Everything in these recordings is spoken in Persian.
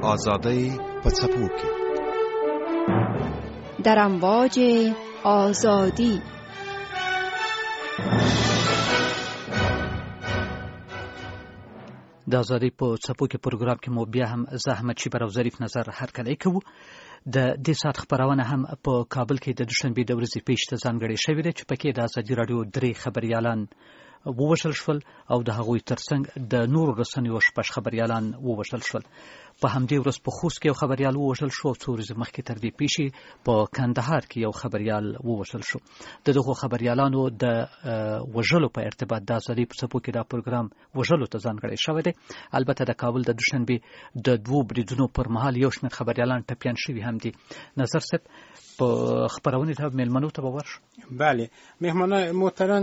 آزادی په څپو کې در امواج آزادی. د آزادۍ په څپو کې پروګرام کې مو بیا هم زه احمد شیبر او ظریف نظر هرکلی کوو. د دې ساعت خبرونه هم په کابل کې د دوشنبې د ورځې پیښې ته ځانګړې شوې ده چې پکې د ازادي راډیو 3 خبریالان ووژل شول او د هغوی ترڅنګ د نورو رسنیو 6 خبریالان ووژل شول. په همدې ورځ په خوست کې یو خبریال ووژل شو او څو ورځې مخکې تر دې پیښې په کندهار کې یو خبریال ووژل شو. د دغو خبریالانو د وژلو په ارتباط د ازادۍ په څپو کې دا پروګرام وژلو ته ځانګړی شوی دی. البته د کابل د دوشنبې د 2 بریدونو پر مهال یو شمېر خبریالان ټپیان شوي هم دي. نظر صاحب په خبرونه ته میلمنو ته باور. بله مهمانان محترم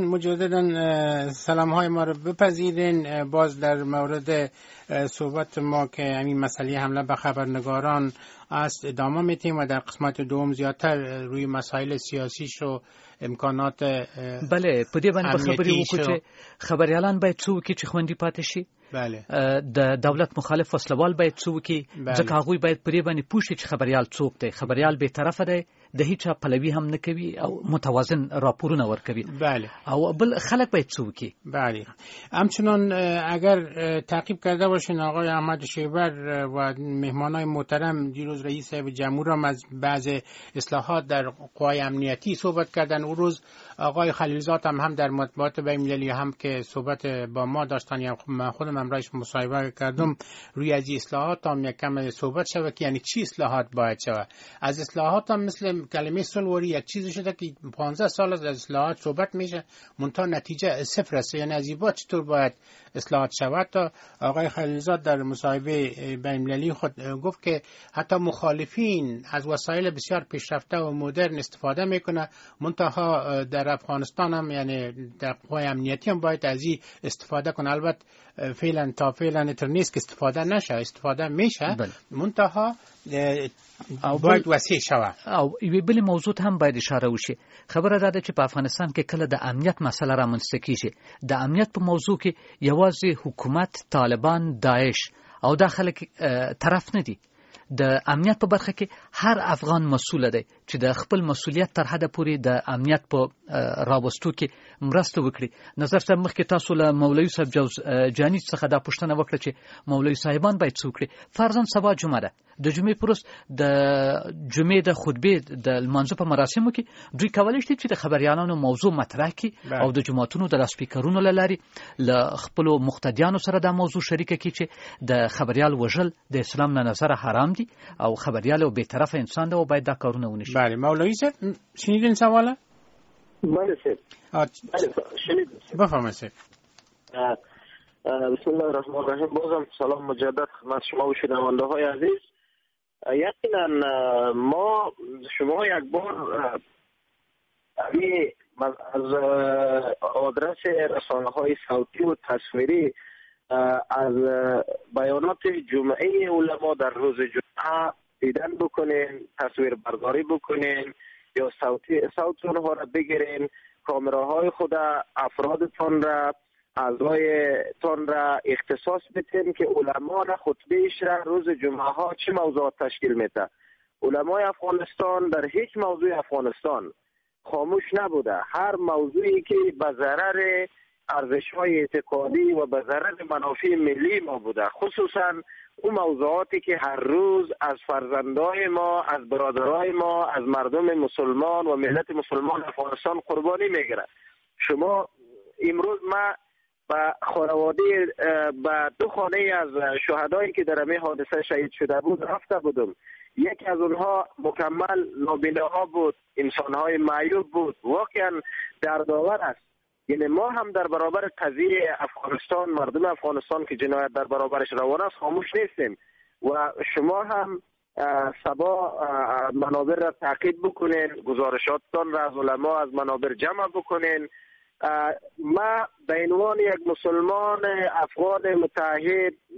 مجددا سلام های ما رو بپذیرین. باز در مورد صحبت ما که همین مسئله حمله به خبرنگاران است ادامه میتیم و در قسمت دوم زیادتر روی مسائل سیاسیش و امکانات بله په دې باندې خبرې وکړو چې خبريالان باید څو کې چې خوندې پاتې شي. بله د دولت مخالف وسلوال باید څو کې ځکه هغه باید پرې باندې پوښتنه چې خبريال څوک دی. خبريال به طرفه دی د هیڅ پلوي هم نه کوي او متوازن راپورونه ورکوي. بله او بل خلک باید څو کې. بله همچنان اگر تعقیب کرده باشین آقای احمد شیبر و مهمانای محترم دیروز رئیس جمهور هم از بعض اصلاحات در قوای امنیتی صحبت کردن. اون روز آقای خلیلزاد هم در مطبوعات بین‌المللی هم که صحبت با ما داشتن یا من خودم همراهش مصاحبه کردم روی از اصلاحات هم یک کم صحبت شده که یعنی چی اصلاحات باید شود. از اصلاحات هم مثل کلمه سلوری یک چیزی شده که 15 سال از اصلاحات صحبت میشه منتها نتیجه صفر است. یعنی از این چطور باید اصلاحات شود. تا آقای خلیلزاد در مصاحبه بین‌المللی خود گفت که حتی مخالفین از وسایل بسیار پیشرفته و مدرن استفاده میکنه منتها در افغانستان هم یعنی در قوای امنیتی هم باید از این استفاده کنه. البته فعلا تا فعلا اینطور نیست که استفاده نشه، استفاده میشه منتها باید وسیع شود. او یوه بل موضوع هم باید اشاره وشي. خبره ده چې په افغانستان کې کله د امنیت مسله را منځته کیږي د امنیت په موضوع کې یوازې حکومت، طالبان، داعش او دا خلک طرف نه دي. د امنیت په برخه کې هر افغان مسؤل دی چې د خپل مسؤلیت تر حده پورې د امنیت په راوستو کې مرسته وکړي. نظر صاحب مخکې تاسو له مولوي صاحب جانی څخه دا پوښتنه وکړه چې مولوي صاحبان باید څه وکړي. فرضاً سبا جمعه ده، د جمعې پر ورځ د جمعې د خطبې د لمانځه په مراسمو کې دوی کولی شي چې د خبریالانو موضوع مطرح کړي او د جماعتونو د لاسپیکرونو له لارې له خپلو مقتدیانو سره دا موضوع شریکه کړي چې د خبریال وژل د اسلام نه نظره حرام دي او خبریال او بی‌طرفه انسان دی او باید دا کارونه ونشي. بله مولوی صاحب شنیدین سواله؟ بله صاحب. شنیدم. بفرمایید. بسم الله الرحمن الرحیم. بازم سلام مجدد خدمت شما و شنونده های عزیز. یقینا ما شما یک بار از آدرس رسانه های صوتی و تصویری از بیانات جمعه علما در روز جمعه دیدن بکنین، تصویر برداری بکنین یا صوت اونها را بگیرین، کامراهای خود افرادتان را اعضایتان را اختصاص بدین که علما را خطبهش را روز جمعه ها چه موضوعات تشکیل میده. علمای افغانستان در هیچ موضوع افغانستان خاموش نبوده. هر موضوعی که به ضرر ارزش‌های اعتقادی و به ضرر منافع ملی ما بوده، خصوصا اون موضوعاتی که هر روز از فرزندای ما، از برادرای ما، از مردم مسلمان و ملت مسلمان افغانستان قربانی میگیره. شما امروز ما با خانواده با 2 خانه از شهدایی که در همه حادثه شهید شده بود رفته بودم. یکی از اونها مکمل نابیناها بود، انسانهای معیوب بود. واقعا دردآور است. یعنی ما هم در برابر قضیه افغانستان، مردم افغانستان که جنایت در برابرش روان است خاموش نیستیم و شما هم سبا منابر را تعقیب بکنین، گزارشاتتان را از علما از منابر جمع بکنین. ما به عنوان یک مسلمان افغان متحد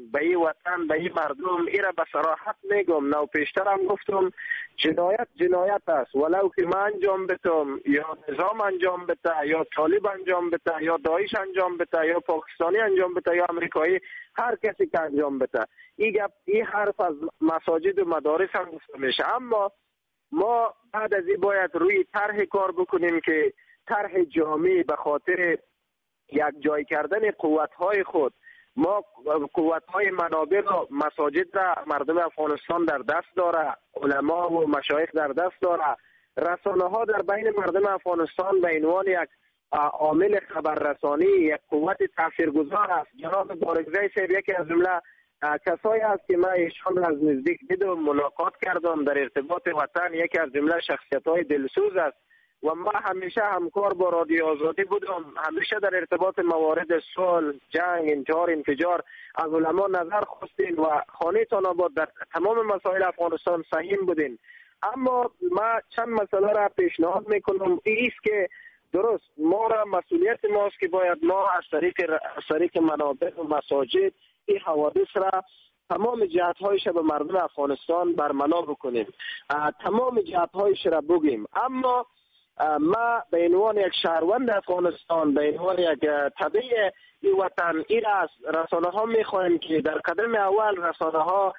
به این وطن، به این مردم، ایره به صراحت میگم. نو پیشترم گفتم جنایت است، ولو که من انجام بتم یا نظام انجام بده یا طالب انجام بده یا داعش انجام بده یا پاکستانی انجام بده یا امریکایی، هر کسی که انجام بده. این حرف از مساجد و مدارس هم گفته میشه. اما ما بعد از این باید روی طرح کار بکنیم که طرح جامعی به خاطر یک جای کردن قوت‌های خود. ما قوت‌های منابع را، مساجد را مردم افغانستان در دست داره، علما و مشایخ در دست داره، رسانه‌ها در بین مردم افغانستان به عنوان یک عامل خبررسانی، یک قوت تاثیرگذار است. جناب بارگزای صاحب یکی از جمله کسایی است که من ایشان از نزدیک دیدم، ملاقات کردم، در ارتباط وطن یکی از جمله شخصیت‌های دلسوز است و ما همیشه همکار با رادیو آزادی بودم. همیشه در ارتباط موارد صلح، جنگ، انتحار، انفجار از علما نظر خواستین و خانه‌تان آباد در تمام مسائل افغانستان سهیم بودین. اما ما چند مسئله را پیشنهاد میکنم. ایست که درست ما را مسئولیت ماست که باید ما از طریق منابع و مساجد این حوادث را تمام جهت‌هایش به مردم افغانستان برملا بکنیم، تمام جهت‌هایش را بگیم. اما ما به عنوان یک شهروند افغانستان، به عنوان یک تبع این وطن، این از رسانه ها میخواهیم که در قدم اول رسانه ها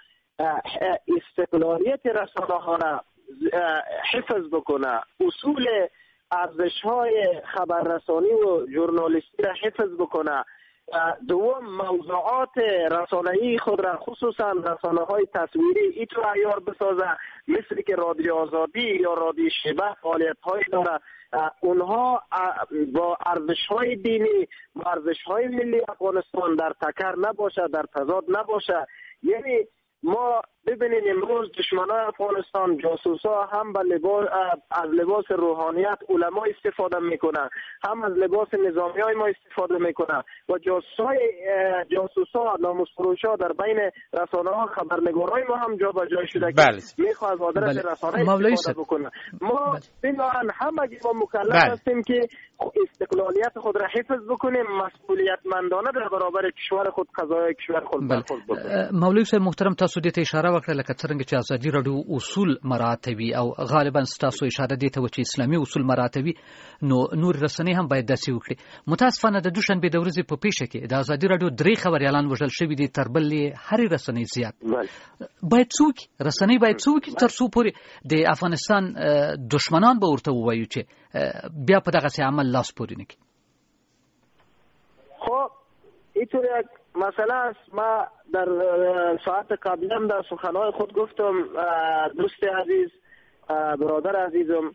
استقلالیت رسانه ها را حفظ بکنه، اصول ارزش های خبررسانی و ژورنالیستی را حفظ بکنه. دوم، موضوعات رسانه‌ای خود را خصوصا رسانه‌های تصویری اینطور عیار بسازه مثل که رادیو آزادی یا رادیو شیبه فعالیت‌های داره، اونها با ارزش‌های دینی، با ارزش‌های ملی افغانستان در تکر نباشه، در تضاد نباشه. یعنی ما ببینید امروز دشمنان افغانستان، جاسوسا هم از لباس روحانیت علما استفاده میکنن، هم از لباس نظامیای ما استفاده میکنن و جاسوسا ناموس‌فروشا در بین رسانه ها، خبرنگارای ما هم جا به جای شده که میخواد از آدرس رسانه استفاده بکنه. ما بنابراین همگی ما مکلف هستیم که استقلالیت خود را حفظ بکنیم، مسئولیتمندانه در برابر کشور خود، قضایای کشور خود برخورد بکنیم. مولوی صاحب محترم، تاسو دې ته اشاره وکړه لکه څنګه چې ازادي راډیو اصول مراعاتوي او غالبا تاسو اشاره دې ته چې اسلامي اصول مراعاتوي، نو نور رسنۍ هم باید داسې وکړي. متاسفانه د دوشنبه د ورځې په پیښه کې د ازادي راډیو 3 خبريالان وژل شوي دي، تر بلې هرې رسنۍ زیات. باید څوک رسنۍ باید څوک تر څو پورې د افغانستان دشمنان به ورته ووایو چې بیا په دغه عمل لاس پورې نه کړي. خب اینطور یک مسئله است. ما در ساعت قبلی هم در سخنهای خود گفتم، دوست عزیز، برادر عزیزم،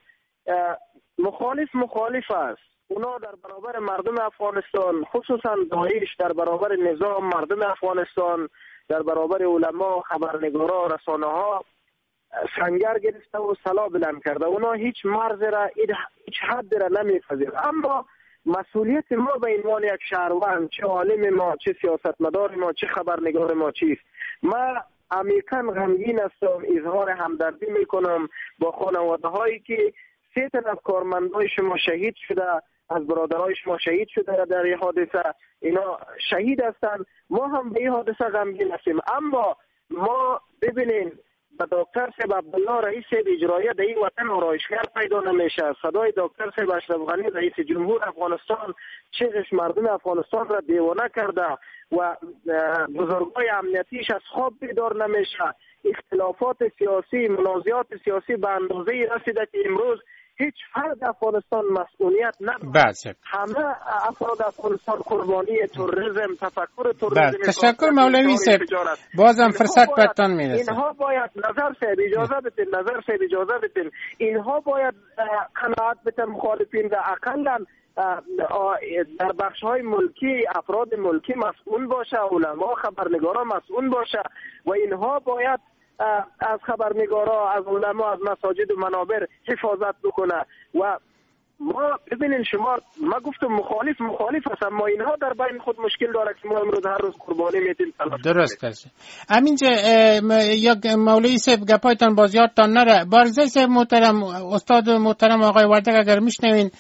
مخالف است. اونا در برابر مردم افغانستان، خصوصا داعش در برابر نظام مردم افغانستان، در برابر علما، خبرنگارا، رسانه ها سنگر گرفته و سلا بلند کرده. اونا هیچ مرز را، هیچ حد را نمیپذیرند. اما مسئولیت ما به عنوان یک شهروند، چه عالم ما، چه سیاستمدار ما، چه خبرنگار ما چیست؟ ما عمیقاً غمگین هستم، اظهار همدردی میکنم با خانواده هایی که 3 تن از کارمندای شما شهید شده، از برادرای شما شهید شده در این حادثه. اینا شهید هستند. ما هم به این حادثه غمگین هستیم. اما ما ببینیم به دکتر صاحب عبدالله رئیس اجرایی در این وطن آرایشگر پیدا نمیشه. صدای دکتر صاحب اشرف غنی رئیس جمهور افغانستان چیزش مردم افغانستان را دیوانه کرده و بزرگای امنیتیش از خواب بیدار نمیشه. اختلافات سیاسی، منازعات سیاسی به اندازه‌ای رسیده که امروز هیچ فرد افغانستان مسئولیت نداره. همه افراد افغانستان قربانی تروریسم، تفکر تروریسم. تشکر مولوی صاحب، بازم فرصت بهتون میرسه. اینها باید نظر صاحب اجازه بدین، اینها باید قناعت بدن مخالفین و اقلا در بخش‌های ملکی افراد ملکی مسئول باشه، علما، خبرنگارا مسئول باشه و اینها باید از خبرنگارا، از علما، از مساجد و منابر حفاظت بکنه. و ما ببینین شما، ما گفتم مخالف هستم، ما اینها در بین خود مشکل داره که ما امروز هر روز قربانی میدیم. درست است. همینجا یک مولوی صاحب گپایتان باز یادتان نره. بارزای صاحب محترم، استاد محترم آقای وردک اگر میشنوین،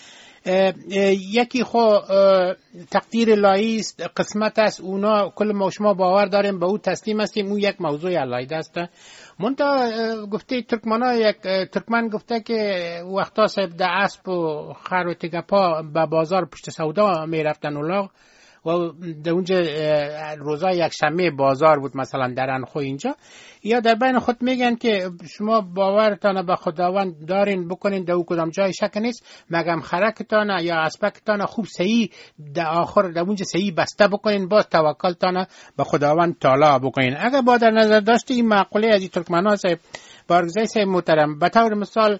یکی تقدیر الهی است، قسمت است، اونا کل ما شما باور داریم به او تسلیم هستیم، اون یک موضوع علیحده است. منتها گفته ترکمن گفته که وقتا صاحب در اسب و خر و تگپا به بازار پشت سودا می رفتن اولاغ و در اونجا روزای یک شنبه بازار بود مثلا در انخو اینجا، یا در بین خود میگن که شما باورتان به خداوند دارین بکنین در او کدام جای شک نیست، مگم خرکتان یا اسبکتان خوب صحیح در آخر در اونجا صحیح بسته بکنین، باز توکلتان به خداوند تعالی بکنین. اگر با در نظر داشته این معقوله از این ترکمن‌ها صاحب بارگزای صاحب محترم، به طور مثال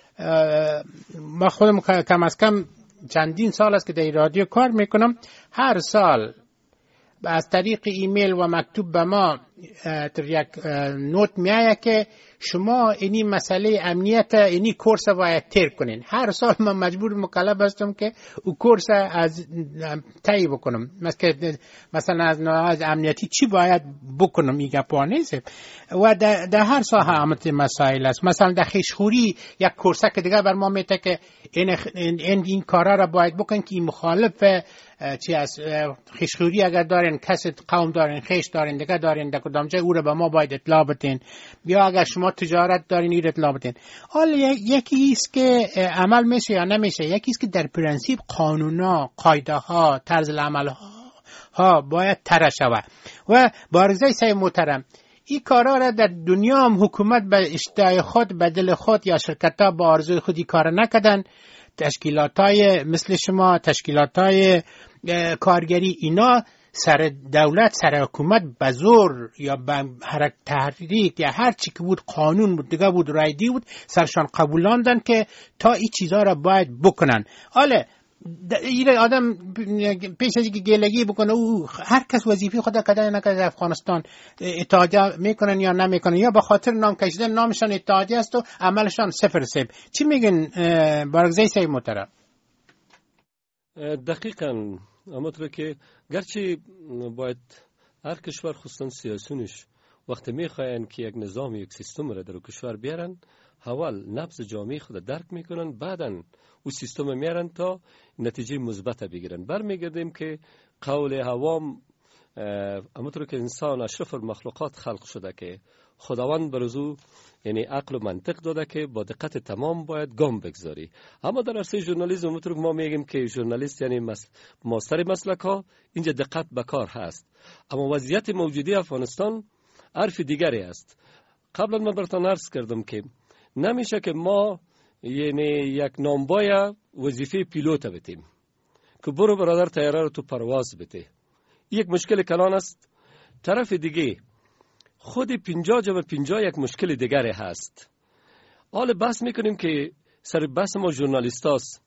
ما خودم کم از کم چندین سال است که در رادیو کار میکنم، هر سال از طریق ایمیل و مکتوب به ما یک نوت میآید که شما اینی مسئله امنیت اینی کورس باید تیر کنین. هر سال من مجبور مکلف هستم که او کورس از طی بکنم، مثلا از امنیتی چی باید بکنم این گپا نیست و در هر ساحه همت مسائل است. مثلا در خیشخوری یک کورس که دیگه بر ما میته که این کارا را باید بکن که این مخالف چی است خیشخوری اگر دارین، کسی قوم دارین، خیش دارین، دیگه دارین در کدام جای او را به ما باید اطلاع بدین، یا اگر شما تجارت دارین این اطلاع بدین. حالا یکی است که عمل میشه یا نمیشه، یکی است که در پرنسیپ قانونا، قاعده ها، طرز العمل ها باید طرح شود. و بارگزای صاحب محترم این کارا را در دنیا هم حکومت به اشتهای خود، به دل خود یا شرکت ها به آرزوی خودی کار نکردن. تشکیلات های مثل شما، تشکیلات های کارگری، اینا سر دولت، سر حکومت به زور یا به تحریک یا هر چی که بود، قانون بود دیگه بود، رایدی بود، سرشان قبولاندن که تا این چیزها را باید بکنن. حالا این آدم پیش از اینکه گلگی بکنه او هر کس وظیفه خود کده نکده در افغانستان اتحادیه میکنن یا نمیکنن، یا به خاطر نام کشیدن نامشان اتحادیه است و عملشان صفر صفر. چی میگن بارگزای صاحب محترم؟ دقیقاً همونطور که گرچه باید هر کشور خصوصا سیاسیونش وقتی میخواین که یک نظام، یک سیستم را در کشور بیارن، اول نبض جامعه خود درک میکنن، بعداً او سیستم میارن تا نتیجه مثبت بگیرن. برمیگردیم که قول عوام همونطور که انسان اشرف المخلوقات خلق شده که خداوند برزو یعنی عقل و منطق داده که با دقت تمام باید گام بگذاری. اما در عرصه ژورنالیسم همونطور که ما میگیم که ژورنالیست یعنی ماستر مسلک ها، اینجا دقت به کار هست. اما وضعیت موجودی افغانستان حرف دیگری است. قبلا من براتون عرض کردم که نمیشه که ما یعنی یک نامبای وظیفه پیلوت بتیم که برو برادر طیاره رو تو پرواز بده. یک مشکل کلان است. طرف دیگه خود 50 جمع 50 یک مشکل دیگری هست. حالا بحث میکنیم که سر بحث ما ژورنالیست هست.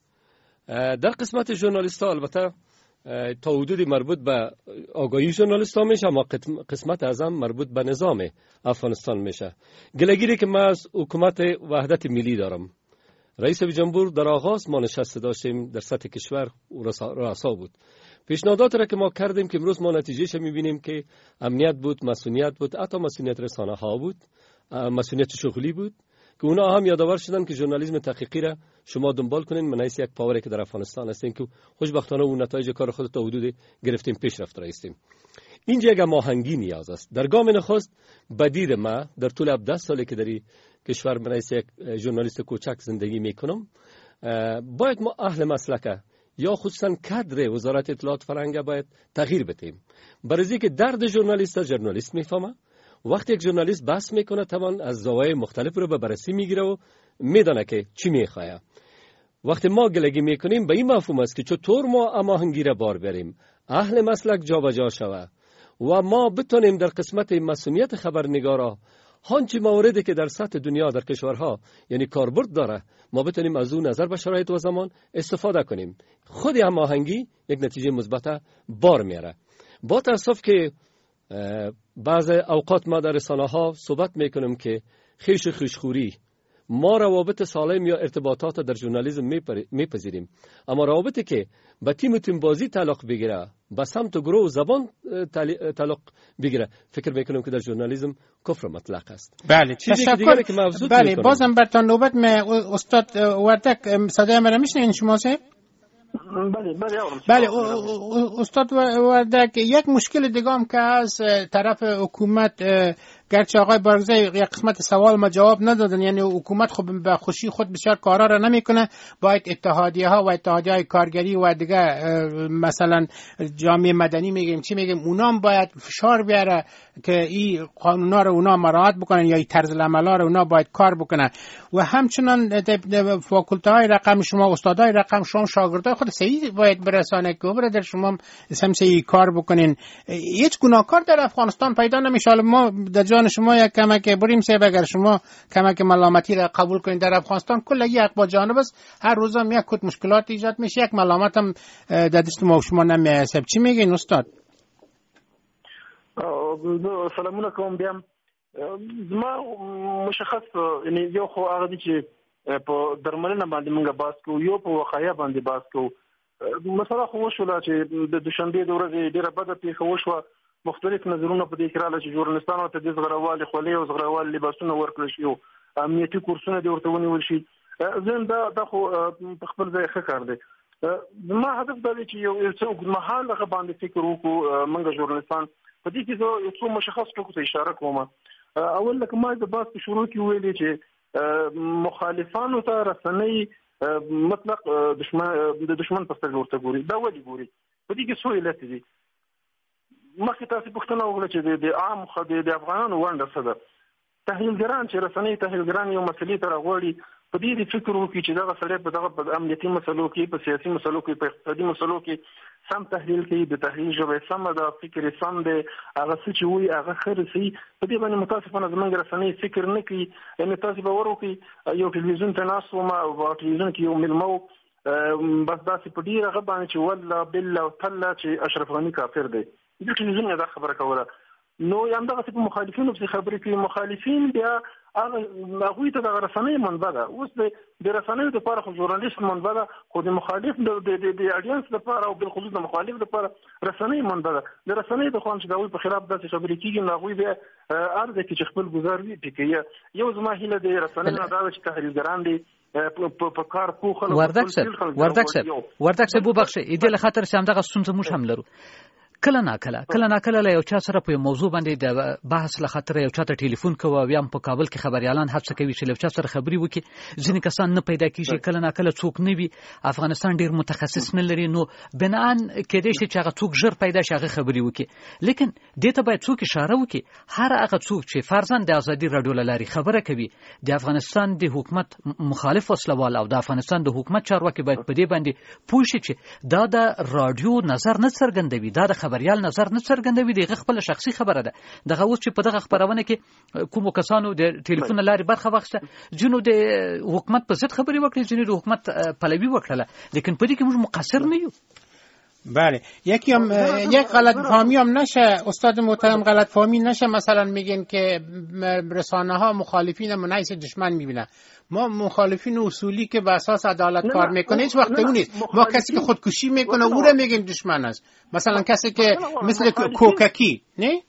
در قسمت ژورنالیست ها البته تا حدودی مربوط به آگاهی ژورنالیست ها میشه، اما قسمت اعظم مربوط به نظام افغانستان میشه. گلگیری که من از حکومت وحدت ملی دارم. رئیس جمهور در آغاز ما نشسته داشتیم در سطح کشور و رؤسا بود. پیشنهادات را که ما کردیم که امروز ما نتیجهش میبینیم که امنیت بود، مسئولیت بود، حتی مسئولیت رسانه ها بود، مسئولیت شغلی بود که اونا هم یادآور شدن که ژورنالیسم تحقیقی را شما دنبال کنین. من یک پاوری که در افغانستان هستیم که خوشبختانه اون نتایج کار خود تا حدود گرفتیم، پیشرفت رایستیم. اینجا یک هماهنگی نیاز است. در گام نخست بدید ما در طول 17 سالی که در کشور من یک ژورنالیست کوچک زندگی میکنم، باید ما اهل مسلک یا خصوصا کادر وزارت اطلاعات فرهنگ باید تغییر بدیم. برای که درد ژورنالیست میفهمه. وقتی یک ژورنالیست بحث میکنه تمام از زوایای مختلف رو به بررسی میگیره و میدونه که چی میخواد. وقتی ما گلگی میکنیم به این مفهوم است که چطور ما هماهنگی را بار بریم، اهل مسلک جابجا شوه و ما بتونیم در قسمت مسئولیت خبرنگارا هنچی مواردی که در سطح دنیا در کشورها یعنی کاربرد داره، ما بتونیم از اون نظر به شرایط و زمان استفاده کنیم. خود هماهنگی یک نتیجه مثبت بار میاره. با تاسف که بعض اوقات ما در رسانه ها صحبت میکنیم که خوشخوری ما روابط سالم یا ارتباطات در ژورنالیسم میپذیریم، اما روابطی که با تیم بازی تعلق بگیره، با سمت و گروه و زبان تعلق بگیره، فکر میکنم که در ژورنالیسم کفر مطلق است. بله، تشکر. بله، بازم براتون نوبت. استاد وردک صدای من میشنین شما؟ بله استاد وردک، یک مشکل دیگه هم که از طرف حکومت، گرچه آقای بارگزای یک قسمت سوال ما جواب ندادن، یعنی حکومت خب به خوشی خود بسیار کارا را نمیکنه، باید اتحادیه ها و اتحادیه های کارگری و دیگه مثلا جامعه مدنی میگیم چی میگیم، اونا هم باید فشار بیاره که این قانونا رو اونا مراعات بکنن یا این طرز العمل رو اونا باید کار بکنن. و همچنان فاکولته های رقم شما، استادای رقم شما، شاگردای خود صحیح باید برسانه که برادر شما هم صحیح کار بکنین. هیچ گناهکار در افغانستان پیدا نمیشه. ما در جان شما یک کمک بریم سه، اگر شما کمک ملامتی را قبول کنید در افغانستان کل یک با جانب است، هر روز هم یک کت مشکلات ایجاد میشه، یک ملامت هم در دست ما و شما نمیاسب. چی میگین استاد؟ سلامونه کوم. بیا زما مشخص یعنی یو خو هغه دي چې په درملنه باندې موږ باس کوو، یو په وقایه باندې باس کوو. مثلا خو وشوله چې د دوشنبې د ورځې ډیره بده پیښه وشوه، مختلف نظرونه په دې کې راغله چې ژورنالستانو ته د زغروالي خولۍ او زغروالي لباسونه ورکړل شي او امنیتي کورسونه دې ورته ونیول شي. زه دا خو په خپل ځای ښه کار دی. زما هدف دا دی چې یو څه اوږدمهاله هغه باندې فکر وکړو موږ ژورنالستان. په دې کې زه یو څو مشخص ټکو ته اشاره کوم. اول لکه ما د باس په شروع کې ویلي چې مخالفانو ته رسنۍ مطلق د دشمن په سترګه ورته ګوري. دا ولې ګوري؟ په دې کې څو علت دي. مخکې تاسو پوښتنه وکړه چې د عام د افغانانو ونډه څه ده. تحلیلګران چې رسنۍ تحلیلګران یو مسلې ته راغوري، په دې فکر وکړي چې دغه سړی په دغه امنیتي مسلو کې، په سیاسي مسلو کې، په اقتصادي مسلو کې سم تحلیل کوي، د تحلیل ژبه سم ده، فکر سم دی، هغه څه چې وایي هغه ښه رسوي. په دې باندې متاسفانه زموږ رسنۍ فکر نه کوي. یعنې تاسو به وروکړئ یو ټلویزیون ته ناست وم او په ټلویزیون کې یو میلمه و، بس داسې په ډېر هغه باندې چې والله بالله او تله چې اشرف غني کافر دی. د ټلویزیون دا خبره کوله. نو همدغسې په مخالفینو پسې خبرې کوي. مخالفین بیا هغوی ته دغه رسنۍ منبع ده. اوس د رسنیو دپاره خو ژورنالیست منبع ده، خو د مخالف د اډینس دپاره او بالخصوص د مخالف دپاره رسنۍ منبع ده. د رسنۍ د خوا چې د هغوی په خلاف داسې خبرې کېږي نو هغوی بیا هر ځای کې چې خپل ګزار وي پې کوي. یو زما هیله د رسنۍ نه دا ده چې تحلیلګران دي په کار پوه خلک. وردک صاحب وبخښئ، دې له خاطر چې همدغه ستونزه موږ هم لرو. کله ناکله له یو چا سره په موضوع باندې د بحث له خاطر یو چا ته ټلیفون کوو او یا هم په کابل کې خبريالان هڅه کوي چې له چا سره خبري وکړي. ځینې کسان نه پیدا کیږي، کله ناکله څوک نه وي. افغانستان ډیر متخصص نه لري، نو بنان کېدای شي چې هغه څوک ژر پیدا شي هغه خبري وکړي. لیکن دې ته باید څوک اشاره وکړي. هر هغه څوک چې فرضاً د ازادي رادیو لاري خبره کوي، د افغانستان د حکومت مخالف وسلوال او د افغانستان د حکومت چارواکي باید په دې باندې پوه شي چې دا د رادیو نظر نه څرګندوي، دا د خبريال نظر نه څرګندوي، دغه خپل شخصي خبره ده. دغه اوس چې په دغه خبرونه کې کوم کسانو د ټلیفون لاري برخه واخیسته، جنو د حکومت په ضد خبري وکړي، جنو د حکومت پلوي وکړه، لیکن په دې کې موږ مقصر نه یو. بله، یک غلط فهمی هم نشه استاد محترم، غلط فهمی نشه. مثلا میگن که رسانه ها مخالفین منعیس دشمن میبینن. ما مخالفین اصولی که به اساس عدالت کار میکنه هیچ وقت اون نیست. ما کسی که خودکشی میکنه او رو میگیم دشمن است. مثلا کسی که مثل کوککی نه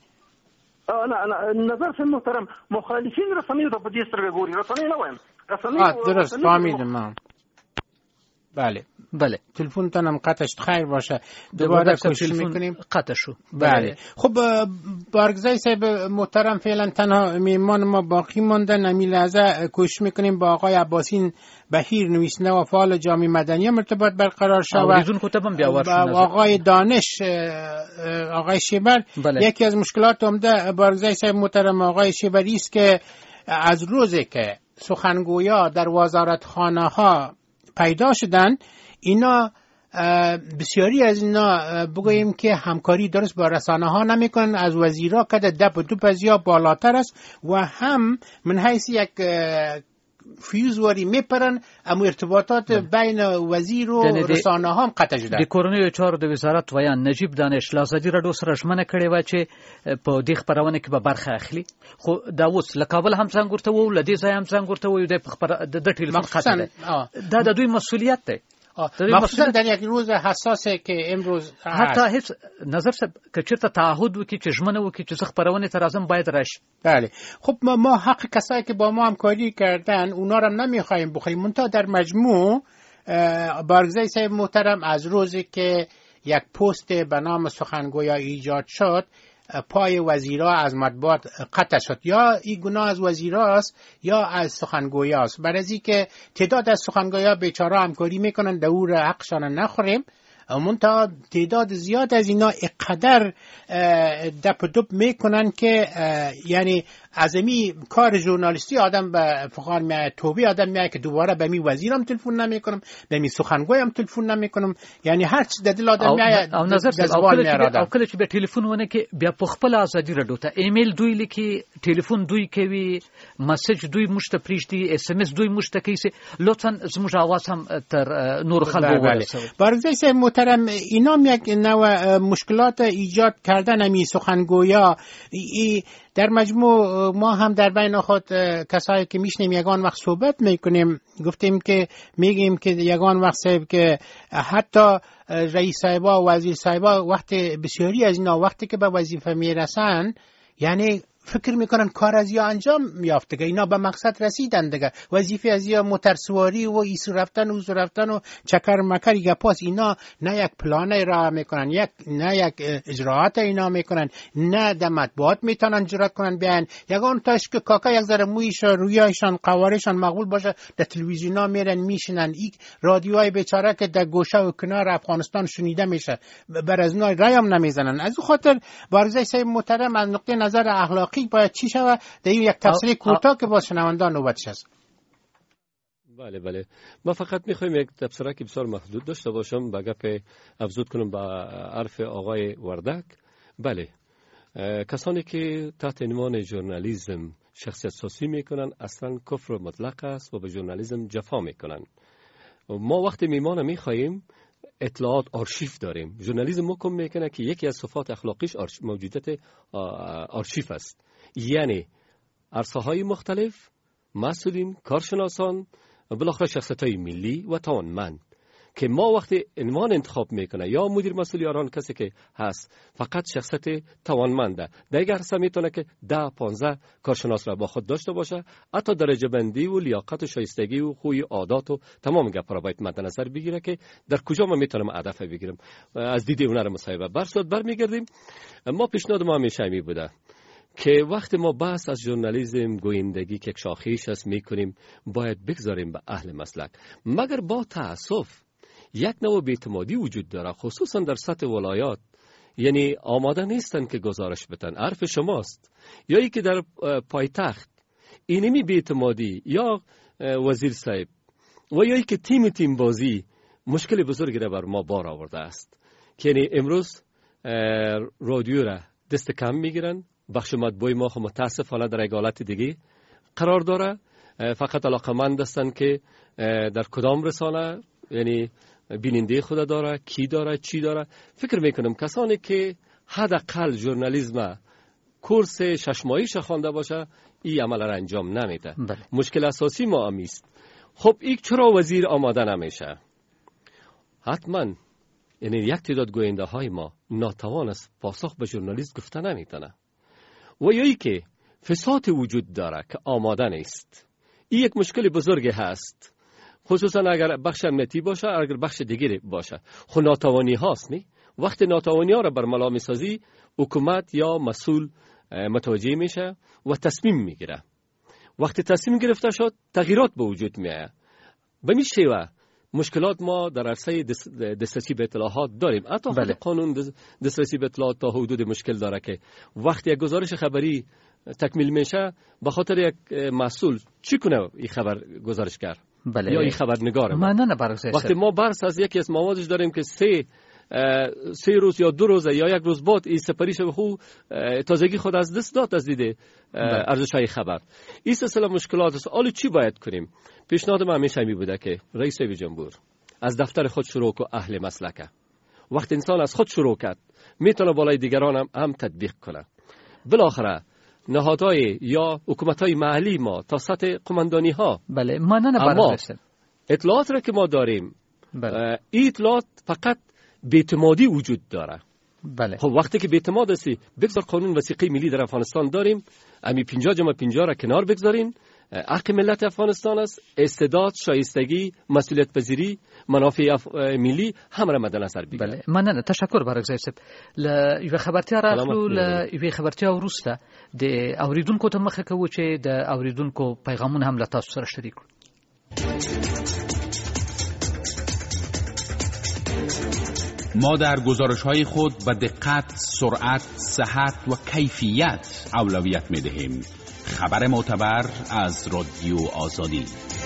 نظر سم محترم مخالفین رسانه ته په دې سترګه ګوري. رسانه نه وایم، رسانه درست فهمیدم. بله تلفن تنم قطع شد. خیر باشه، دوباره کوشش میکنیم. قطع شد. بله خب بارگزای صاحب محترم فعلا تنها میمان ما باقی ماندن. همین لحظه کوشش میکنیم با آقای عباسین بهیر نویسنده و فعال جامعه مدنی ارتباط برقرار شود. آقای دانش، آقای شیبر. یکی از مشکلات عمده بارگزای صاحب محترم آقای شیبری است که از روزی که سخنگویا در وزارتخانه ها پیدا شدن، اینا بسیاری از اینا بگوییم که همکاری درست با رسانه ها نمیکنن. از وزیرا کده دپ و دوپ از یا بالاتر است و هم من حیث یک فیوزواری میپرن، اما ارتباطات بین وزیر و رسانه ها هم قطع شده. د کورنیو چارو د وزارت ویان نجیب دانش لازدی راډیو سره ژمنه کړې و چې په دې خبرونه کې به برخه اخلي. خو دا اوس له کابل هم څنګه ورته وو، له دې ځای هم څنګه ورته وو، د ټلیفون قطع ده. دا د دوی مسؤلیت دی. مخصوصا در یک روز حساسه که امروز حتی هیڅ نظر څه که چیرته تعهد وکړي چې ژمنه وکړي چې خبرونه تر اعظم باید راشي. بله خب ما حق کسایی که با ما همکاری کردن اونا رو نمیخوایم بخوریم، منتها در مجموع بارگزای صاحب محترم، از روزی که یک پست به نام سخنگویا ایجاد شد، پای وزیرا از مطبوعات قطع شد. یا این گناه از وزیراست یا از سخنگویاست. برای از این که تعداد از سخنگویا بیچاره همکاری میکنن دور حقشان نخوریم، منتها تعداد زیاد از اینا اقدر دپ دپ میکنن که یعنی عظمی کار ژورنالیستی آدم به فقار میاد، توبه آدم میاد که دوباره به می وزیرم تلفن نمیکنم، به می سخنگویم تلفن نمیکنم، یعنی هر چی د دل آدم میاد او نظر او کله چې به ټلیفون ونه کې بیا په خپل ازادي رډوته ایمیل دوی لیکي، ټلیفون دوی کوي، میسج دوی مشته پریشتي، اس ام اس دوی مشته کوي. لطفا زموږ आवाज هم تر نور خلکو ورسوي. بارگزای صاحب محترم، اینا یک نوع مشکلات ایجاد کردن می سخنگویا. در مجموع ما هم در بین خود کسایی که میشنیم یگان وقت صحبت میکنیم، گفتیم که میگیم که یگان وقت صاحب که حتی رئیس صاحبا و وزیر صاحبا وقت بسیاری از اینا وقتی که به وظیفه میرسن یعنی فکر میکنن کار از یا انجام یافته که اینا به مقصد رسیدن دیگه، وظیفه از یا موترسواری و ایسو رفتن و چکر مکر گپاس، اینا نه یک پلان را میکنن، نه یک اجراعات اینا میکنن، نه در مطبوعات میتونن جرأت کنن بیان. یگان تاش که کاکا یک ذره مویش رویایشان قوارشان مقبول باشه در تلویزیونا میرن میشنن، این رادیوهای بیچاره که در گوشه و کنار افغانستان شنیده میشه بر از اونها رای هم نمیزنن. از خاطر بارگزای صاحب محترم از نقطه نظر اخلاقی باید چی شود؟ در این یک تفسیر کوتاه که با شنوندگان نوبتش است. بله ما فقط میخوایم یک تبصره که بسیار محدود داشته باشم به گپ افزود کنم به حرف آقای وردک. بله، کسانی که تحت عنوان ژورنالیسم شخصیت سازی میکنن اصلا کفر مطلق است و به ژورنالیسم جفا میکنن. ما وقتی میمانه میخواهیم اطلاعات آرشیف داریم. ژورنالیسم محکم میکنه که یکی از صفات اخلاقیش موجودیت آرشیف است، یعنی عرصه‌های مختلف، مسئولین، کارشناسان و بالاخره شخصیت‌های ملی و توانمند که ما وقتی عنوان انتخاب میکنه یا مدیر مسئول یا کسی که هست فقط شخصیت توانمنده، دیگر عرصه میتونه که 10-15 کارشناس را با خود داشته باشه، حتی درجه بندی و لیاقت و شایستگی و خوی عادات و تمام گپا را باید مد نظر بگیره که در کجا ما میتونم هدف بگیرم. از دید هنر مصاحبه برمیگردیم. ما پیشنهاد ما همیشه می بوده که وقتی ما بحث از ژورنالیسم گویندگی که شاخیش است میکنیم باید بگذاریم به اهل مسلک. مگر با تأسف یک نوع بی‌اعتمادی وجود داره، خصوصا در سطح ولایات، یعنی آماده نیستن که گزارش بدن. حرف شماست. یا ای که در پایتخت اینمی بی‌اعتمادی یا وزیر صاحب و یا ای که تیم بازی مشکل بزرگی را بر ما بار آورده است که یعنی امروز رادیو را دست کم میگیرن. بخش مطبوعی ما خب متاسفانه در یک حالت دیگه قرار داره، فقط علاقمند هستن که در کدام رسانه، یعنی بیننده خود داره، کی داره، چی داره. فکر میکنم کسانی که حداقل ژورنالیسم کورس 6 ماهیش خوانده باشه این عمل را انجام نمیده. مشکل اساسی ما همیست. خب این چرا وزیر آماده نمیشه؟ حتما یعنی یک تعداد گوینده های ما ناتوان است پاسخ به ژورنالیست گفته نمیتونه، و یا ای که فساد وجود داره که آماده نیست. این یک مشکل بزرگی هست، خصوصا اگر بخش امنیتی باشه، اگر بخش دیگری باشه. خب ناتوانی هاست نی؟ وقتی ناتوانی ها را برملا میسازی حکومت یا مسئول متوجه میشه و تصمیم میگیره. وقتی تصمیم گرفته شد تغییرات به وجود میاد. به می شیوه مشکلات ما در عرصه دسترسی به اطلاعات داریم. حتی قانون دسترسی به اطلاعات تا حدود مشکل داره که وقتی یک گزارش خبری تکمیل میشه به خاطر یک مسئول چی کنه این خبر گزارشگر یا این خبرنگار وقتی ما برس از یکی از موادش داریم که 3 روز یا 2 روز یا 1 روز بعد این سپریش به خو تازگی خود از دست داد از دید ارزش‌های خبر. این سلسله مشکلات است. حالا چی باید کنیم؟ پیشنهاد من همیشه می بوده که رئیس جمهور از دفتر خود شروع کنه، اهل مسلکه. وقتی انسان از خود شروع کرد میتونه بالای دیگران هم تطبیق کنه. بالاخره نهادهای یا حکومت‌های محلی ما تا سطح قماندانی ها اما اطلاعات را که ما داریم این اطلاعات فقط بی‌اعتمادی وجود داره. خب وقتی که بی‌اعتماد هستی بگذار قانون وثیقه ملی در افغانستان داریم، امی 50 جمع 50 را کنار بگذارین، حق ملت افغانستان است. استعداد، شایستگی، مسئولیت پذیری، منافع ملی هم را مد نظر بگیرد. بله، مننه. تشکر برګزی صاحب. ل یو خبرتیا راغلو، ل یو خبرتیا وروسته د اوریدونکو ته مخه کوو چې د اوریدونکو پیغامونه هم له تاسو سره شریک کړو. ما در گزارش‌های خود به دقت، سرعت، صحت و کیفیت اولویت می‌دهیم. خبر معتبر از رادیو آزادی.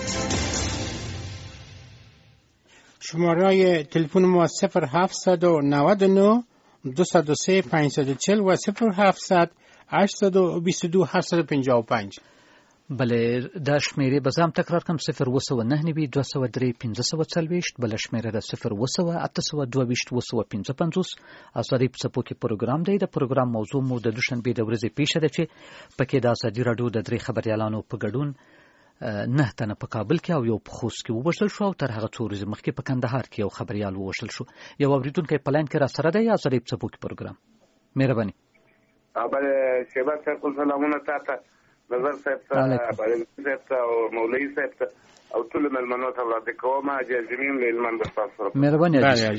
شماره تلفن ما 0799 203 540 و 0700 822 755. بله، دا شمیره بزام تکرار کم 029 203 540. بله شمیره دا 0 822 آزادی په څپو کې پروګرام دی. د پروګرام موضوع مو د دوشنبه د ورځې پیښه ده چې پکې د ازادي راډیو د درې خبريالانو په ګډون 9 تنه په کابل کې او یو په خوست کې ووژل شو، او تر هغه څو ورځې مخکې په کندهار کې یو خبريال ووژل شو. یو اوریدونکی په لاین کې را سره دی. ازادي په څپو کې پروګرام. مهرباني. بله شیبه صاحب سلامونه تاسو نظر صاحب ته او مولوی صاحب ته او ټول ملمنو ته وړاندې کوم جزمین لمن د تاسو. مهرباني.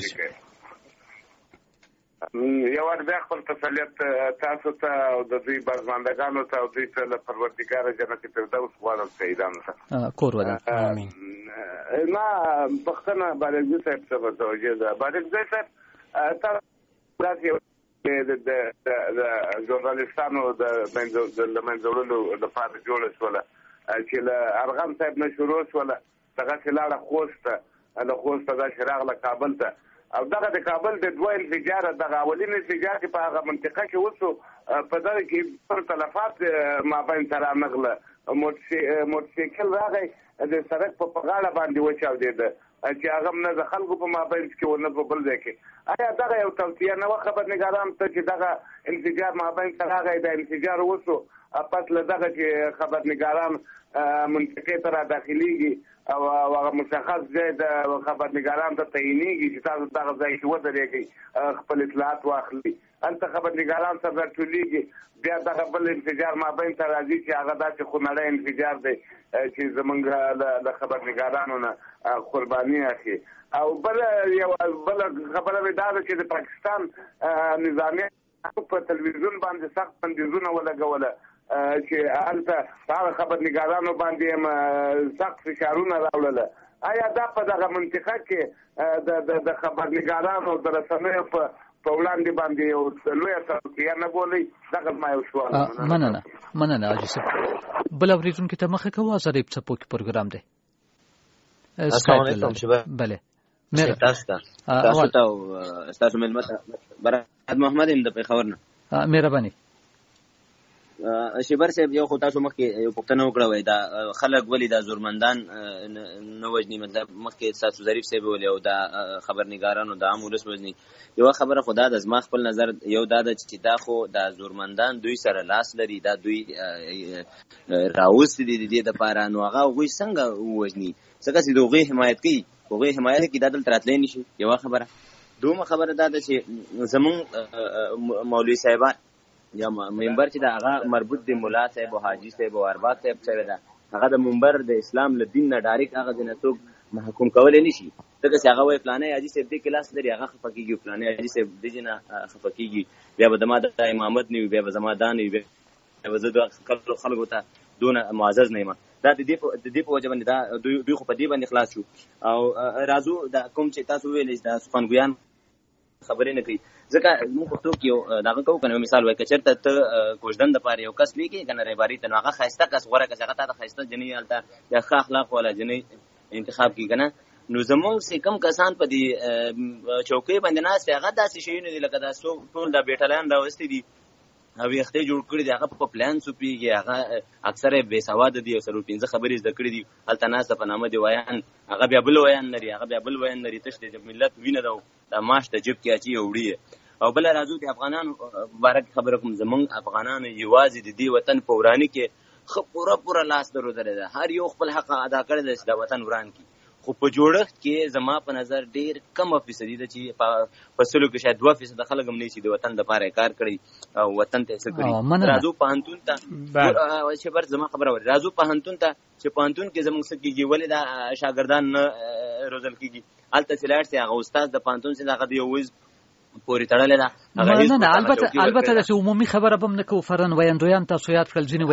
یو ور بیا خپل تسلیت تاسو ته او د دوی بازماندگانو ته او دوی ته له پروردګار جنت فردوس غواړم سیدانو ته کور ودان. امين. ما بختنه بالغ صاحب ته وځي دا بالغ صاحب تاسو د ژورنالستانو د منځولو لپاره جوړ شول چې له ارغام صاحب نه شروع شول دغه لاړه خوسته له خوسته د شراغ له کابل ته او دغه د کابل د دوه انفجار دغه اولین انفجار په هغه منطقه کې وسو په دغه کې پر تلفات ما بین سره نغله موټرسایکل راغی د سړک په غاړه باندې وچاودېده چې هغه نه د خلکو په مابین کې ونه په بل ځای کې. آیا دغه یو توصیه نه و خبرنګاران ته چې دغه انفجار مابین سره راغی د انفجار وسو پس له دغه چې خبرنګاران منطقې ته را داخليږي او هغه مشخص ځای د خبرنګاران ته تعینېږي چې تاسو دغه ځای کې ودرېږئ خپل اطلاعات واخلي. هلته خبرنګاران سره راټولېږي، بیا دغه بل انفجار مابین ته راځي چې هغه داسې خونړی انفجار دی چې زمونږ له خبرنګارانو نه قرباني اخلي. او بل خبره مې دا ده چې د پاکستان نظامي په تلویزیون باندې سخت بندیزونه ولګوله چې هلته هغه خبرنګارانو باندې سخت فشارونه راوړله. آیا دا په دغه منطقه کې د خبرنګارانو د رسنیو په وړاندې باندې یو لویه توصیه نه بولئ؟ دغه ما یو سوال. مننه حاجي صاحب. بل اورېدونکي ته مخه کوو. ازادي په څپو کې پروګرام دی. السلام علیکم شباب. بله تاسو ته تاسو ملمت برات محمد ایم د پیښور نه. مهرباني. شیبر صاحب یو خو تاسو مخکې یو پوښتنه وکړه وای دا خلک ولې دا زورمندان نه وجني، مطلب مخکې تاسو ظریف صاحب ولې او دا خبرنګارانو د عام ولس وجني. یو خبره خدا د زما خپل نظر یو دا د چې دا خو دا زورمندان دوی سره لاس لري، دا دوی راوست دي د دې د پاره نو هغه وې څنګه وجني څنګه چې دوی حمایت کوي هغه حمایت کې دا دل تراتلې نشي. یو خبره. دومره خبره دا ده چې زمون مولوی صاحبان یا منبر چې دا هغه مربوط دی مولا صاحب او حاجی صاحب او ارباب صاحب سره دا هغه د منبر د اسلام له دین نه ډایرکټ هغه د نسوک محکوم کولای نشي. دغه چې هغه وای فلانه حاجی صاحب دې کلاس لري هغه خفقيږي، فلانه حاجی صاحب دې نه خفقيږي، بیا به دما د امامت نیو، بیا به زما دان نیو، بیا به زه د خلکو ته دون معزز نه یم. دا د دې په وجه باندې دا دوی خو په دې باندې خلاص شو. او رازو دا کوم چې تاسو ویلې دا سخنګویان خبرې نه کوي ځکه موږ پښتو کې دا کوم کنه مثال وای کچرته ته کوژدن د پاره یو کس لیکي کنه ریباری ته هغه خاصه کس غوړه کس هغه ته خاصه جنې الته یا ښه اخلاق ولا جنې انتخاب کی کنه. نو زموږ سه کم کسان په دې چوکۍ باندې ناس هغه داسې شیونه دي لکه دا ټول د بیٹلان راوستي دي او یخته جوړ کړی دی هغه په پلان سپیږي، هغه اکثره بے سواد دي او سره 15 خبرې زده کړې دي الته ناس په نامه دی وایان هغه بیا بل وایان لري، هغه بیا بل وایان لري تشته د ملت وینه دا ماش ته جيب کې اچي وړي. او بل راځو ته افغانان مبارک خبره کوم زمونږ افغانان یوازې د دې وطن په ورانی کې پورا لاس درو درې ده، هر یو خپل حق ادا کړی دی د وطن وران کې، خو په جوړښت کې زما په نظر ډیر کم فیصدي ده چې په سلو کې شاید 2% خلک هم نه شي د وطن لپاره کار کړی او وطن ته څه کړی. راځو پوهنتون ته چې بر زما خبره وره، راځو پوهنتون ته چې پوهنتون کې زموږ څه کېږي، ولې دا شاګردان نه روزل کېږي. هلته چې لاړ شي هغه استاد د پوهنتون چې هغه د یو ویز پورې تړلې ده. البته د عمومي خبره به نه کوو. فرن ویندویان تاسو یاد کړل، ځینې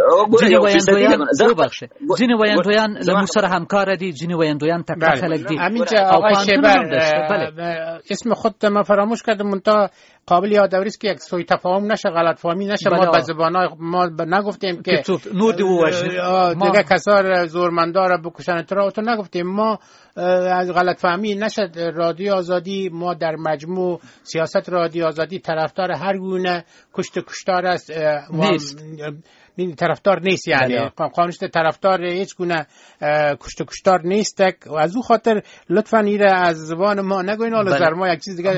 ویندویان له موږ سره همکار دي، ځینې ویندویان تکړه خلک دي. همینجا آقای شیبر اسم خودت ما فراموش کردم، منتها قابل یادآوری است که یک سوء تفاهم نشه، غلط فهمی نشه. ما به زبانای ما نگفتیم که نور دیگه کسا زورمندا را بکشن، تو نگفتیم. ما از غلط فهمی نشد. رادیو آزادی ما در مجموع سیاست رادیو آزادی طرفدار هر گونه کشتار است نیست. طرفدار نیست، یعنی قانونش طرفدار هیچ گونه کشتار نیست. و از او خاطر لطفاً ایره از زبان ما نگوین. حالا در ما یک چیز دیگه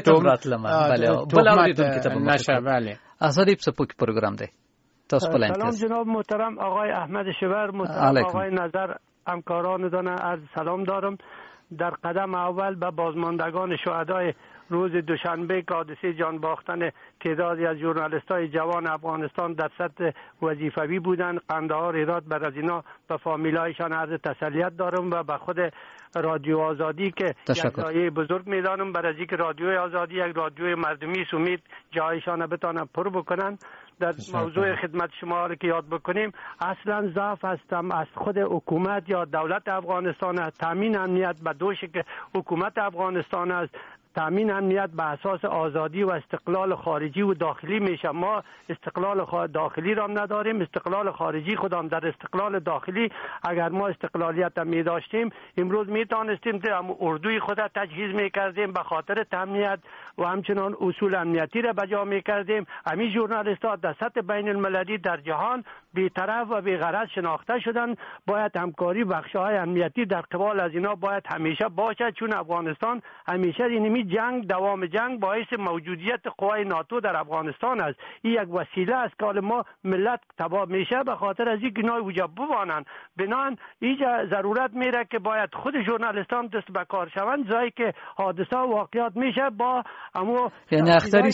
تهمت نشه. بله آزادی پسپوک پروگرام ده. سلام جناب محترم آقای احمد شیبر، محترم آقای نظر، همکاران دانه از سلام دارم. در قدم اول به بازماندگان شهدای روز دوشنبه که حادثه جان باختن تعدادی از ژورنالیست‌های جوان افغانستان در سطح وظیفوی بودند، قندهار ایراد بر از اینا به فامیلایشان عرض تسلیت دارم و به خود رادیو آزادی که یک دایره بزرگ میدانم برای اینکه رادیو آزادی یک رادیو مردمی است، امید جایشان بتانه پر بکنن. در موضوع خدمت شما که یاد بکنیم، اصلا ضعف هستم از خود حکومت یا دولت افغانستان است. تامین امنیت به دوش که حکومت افغانستان است، تامین امنیت به اساس آزادی و استقلال خارجی و داخلی میشه. ما استقلال داخلی را نداریم، استقلال خارجی خودم. در استقلال داخلی اگر ما استقلالیت می داشتیم امروز می توانستیم اردوی خود تجهیز می کردیم به خاطر تامینیت و همچنان اصول امنیتی را بجا می کردیم. همین ژورنالیست‌ها در سطح بین المللی در جهان بی‌طرف و بی‌غرض شناخته شدن. باید همکاری بخش‌های امنیتی در قبال از اینا باید همیشه باشد، چون افغانستان همیشه اینمی جنگ، دوام جنگ باعث موجودیت قوای ناتو در افغانستان است. این یک وسیله است که ما ملت تباه میشه به خاطر از اینکه اینا وجب بمانند. بنان اینجا ضرورت میره که باید خود ژورنالیستان دست به کار شوند، جایی که حادثه و واقعات میشه با امو یعنی اختری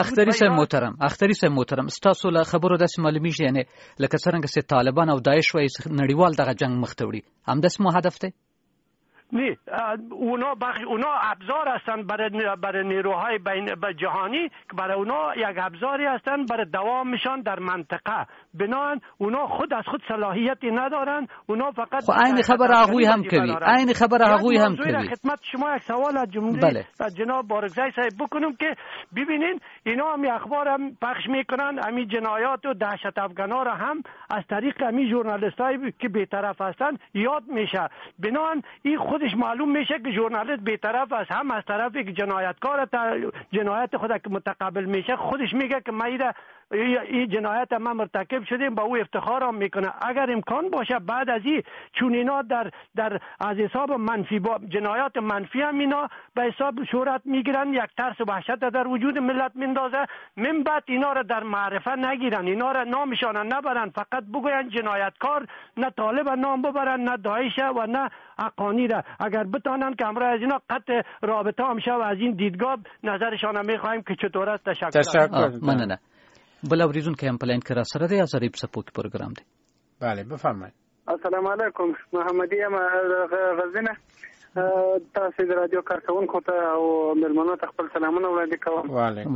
صاحب محترم ستاسو له خبرو داس معلومیږي، یعنی لکه څنګه چې طالبان او داعش وایي نړیوال دغه جنگ مخ ته وړي، هم داس مو هدف ده؟ نه، اونا ابزار هستند برای نیروهای جهانی که برای اونا یک ابزاری هستند برای دوامشان در منطقه. بنان اونا خود از خود صلاحیتی ندارن، اونا فقط عین خبر هغوی هم کوي، عین خبر هغوی هم کوي. خدمت شما یک سوال از جمله جناب بارکزی صاحب بکنم که ببینین اینا هم اخبار هم پخش میکنن، همین جنایات و دهشت افغانا را هم از طریق همین ژورنالیستایی که بی‌طرف هستند یاد میشه. بنان این خودش معلوم میشه که ژورنالیست بی‌طرف است، هم از طرفی که جنایتکار جنایت خود که متقبل میشه خودش میگه که ما این جنایت ما مرتکب شدیم، با او افتخار هم میکنه. اگر امکان باشه بعد از این، چون اینا در از حساب منفی با جنایات منفی هم اینا به حساب صورت میگیرن، یک ترس و وحشت در وجود ملت میندازه. من بعد اینا را در معرفه نگیرن، اینا را نامشان نبرن، فقط بگوین جنایتکار، نه طالب نام ببرن، نه داعش و نه حقانی را. اگر بتانن که امروز از اینا قطع رابطه هم شه و از این دیدگاه نظرشان میخوایم که چطور است. تشکر. مننه. بل اوریدون که هم پلان کرا سره دی ازاری پسپوک پروگرام دی. بله بفرمایید. السلام علیکم، محمدی ام غزنه. تاسو د رادیو کارکونکو ته او ملمنو ته خپل سلامونه وړاندې کوم.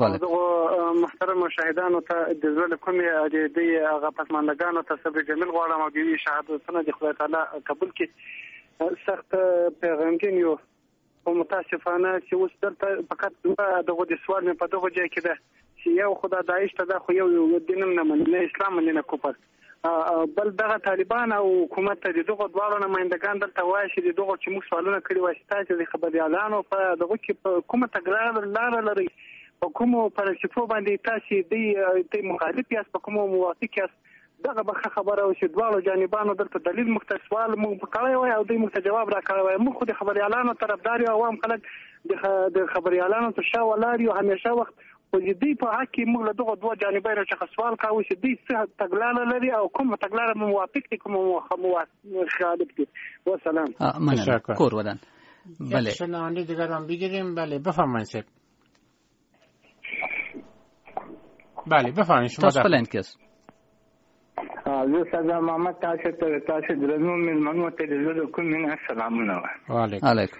دغه محترم مشاهدانو ته د زړه کومې د هغه پسماندګانو ته صبر جمیل غواړم او د شهادتونه د خدای تعالی قبول کړي. سخت پیغامګین یو او متاسفانه چې اوس دلته فقط دغه د سوال مې په دغه ځای کې ده چې یو خدای داعش ته دا خو یو دین نه مني، نه اسلام مني، نه کوپر، بل دغه طالبان او حکومت ته دغه دواړو نمائندگان دلته وایي چې دغه چې موږ سوالونه کړي وایي چې د خبريالانو په دغه کې کومه تګلاره لري، په کومو فلسفو باندې تاسو د مخالف یاست، په کومو موافق یاست. دغه به خبره او چې دواړو جانبانو دلته دلیل مختص سوال موږ کړی وای او دوی موږ جواب را کړی وای. موږ خو د خبريالانو طرفدار یو، عوام خلک د خبريالانو ته شاو لار یو همیشه وخت خو دې په حق کې موږ له دغه دوه جانبینو څخه سوال کاوه چې دې څه تګلاره لري او کوم تګلاره موافق دي، کوم مخالف دي. و سلام. تشکر. کور ودان. بله. شنونده دیگر هم بگیریم. بله بفرمایید. بله بفرمایید شما. تاسو بلند کس. زه ساده محمد تاسو درنو مېلمنو ته د زړه کوم سلامونه. وعلیکم.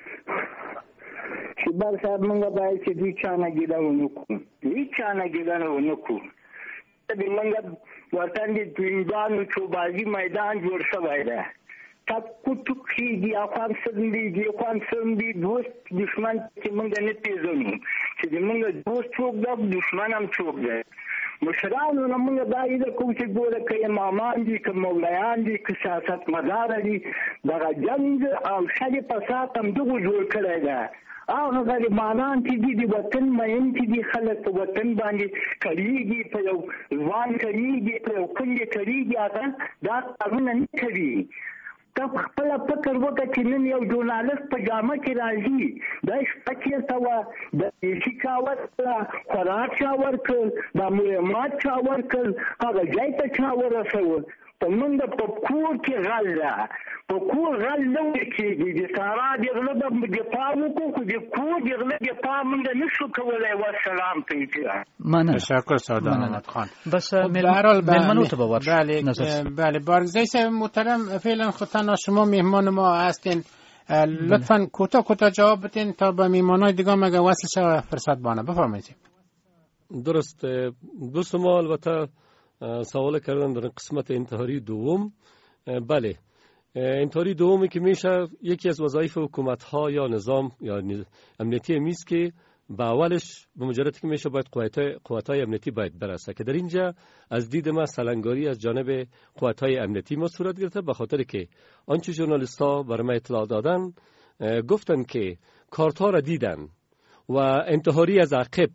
شباب صاحب موږ باید چې دوی چا نه ګیله ونه کړو. هیڅ چا نه ګیله ونه کړو. د موږ وطن د دویدانو چوبازي میدان جوړ شوی دی. تب کوټوکي دی افغان سندي دوست دشمن چې موږ نه پیژنو. چې موږ دوست څوک دی دشمن هم څوک دی. مشرانو نه موږ باید کوم چې ګوره که امامان دي که مولایان دي که سیاستمدار دي دغه جنګ او شر فساد هم دغو جوړ کړی دی. هغه غریبانان چې دي د وطن مین چې دي خلک په وطن باندې کړيږي په یو ځوان کړيږي په یو کلی کړيږي هغه دا قانون نه کوي. ته خپل فکر وکړه چې نن یو ژورنالیست په جامه کې راځي دا شپه چېرته وه د دیشي چا ورکړه خوراک چا ورکړل دا مهمات چا ورکړل هغه ځای ته چا ورسول. په منډه په کور کې غل ده په کور غل نه ورکېږي. د سارا د غله د دفاع وکړو خو د کور د غله دفاع موږ نه شو کولی. والسلام ته تشکر سعادت محمد خان. بس مهمانو ته باور. بله بارگزای صاحب محترم فعلا خودتان شما مهمان ما هستین. لطفا کوتاه جواب بدین تا به مهمانای دیگه مگه وصل شوه فرصت بانه. بفرمایید. درست. دوست ما البته سوال کردن در قسمت انتحاری دوم. بله انتحاری دومی که میشه یکی از وظایف حکومت ها یا نظام یا امنیتی میست که به اولش به مجرد که میشه باید قوات های امنیتی باید برسه که در اینجا از دید ما سلنگاری از جانب قوات های امنیتی ما صورت گرفته به خاطر که آنچه ژورنالیست ها برای ما اطلاع دادن گفتن که کارت ها را دیدن و انتحاری از عقب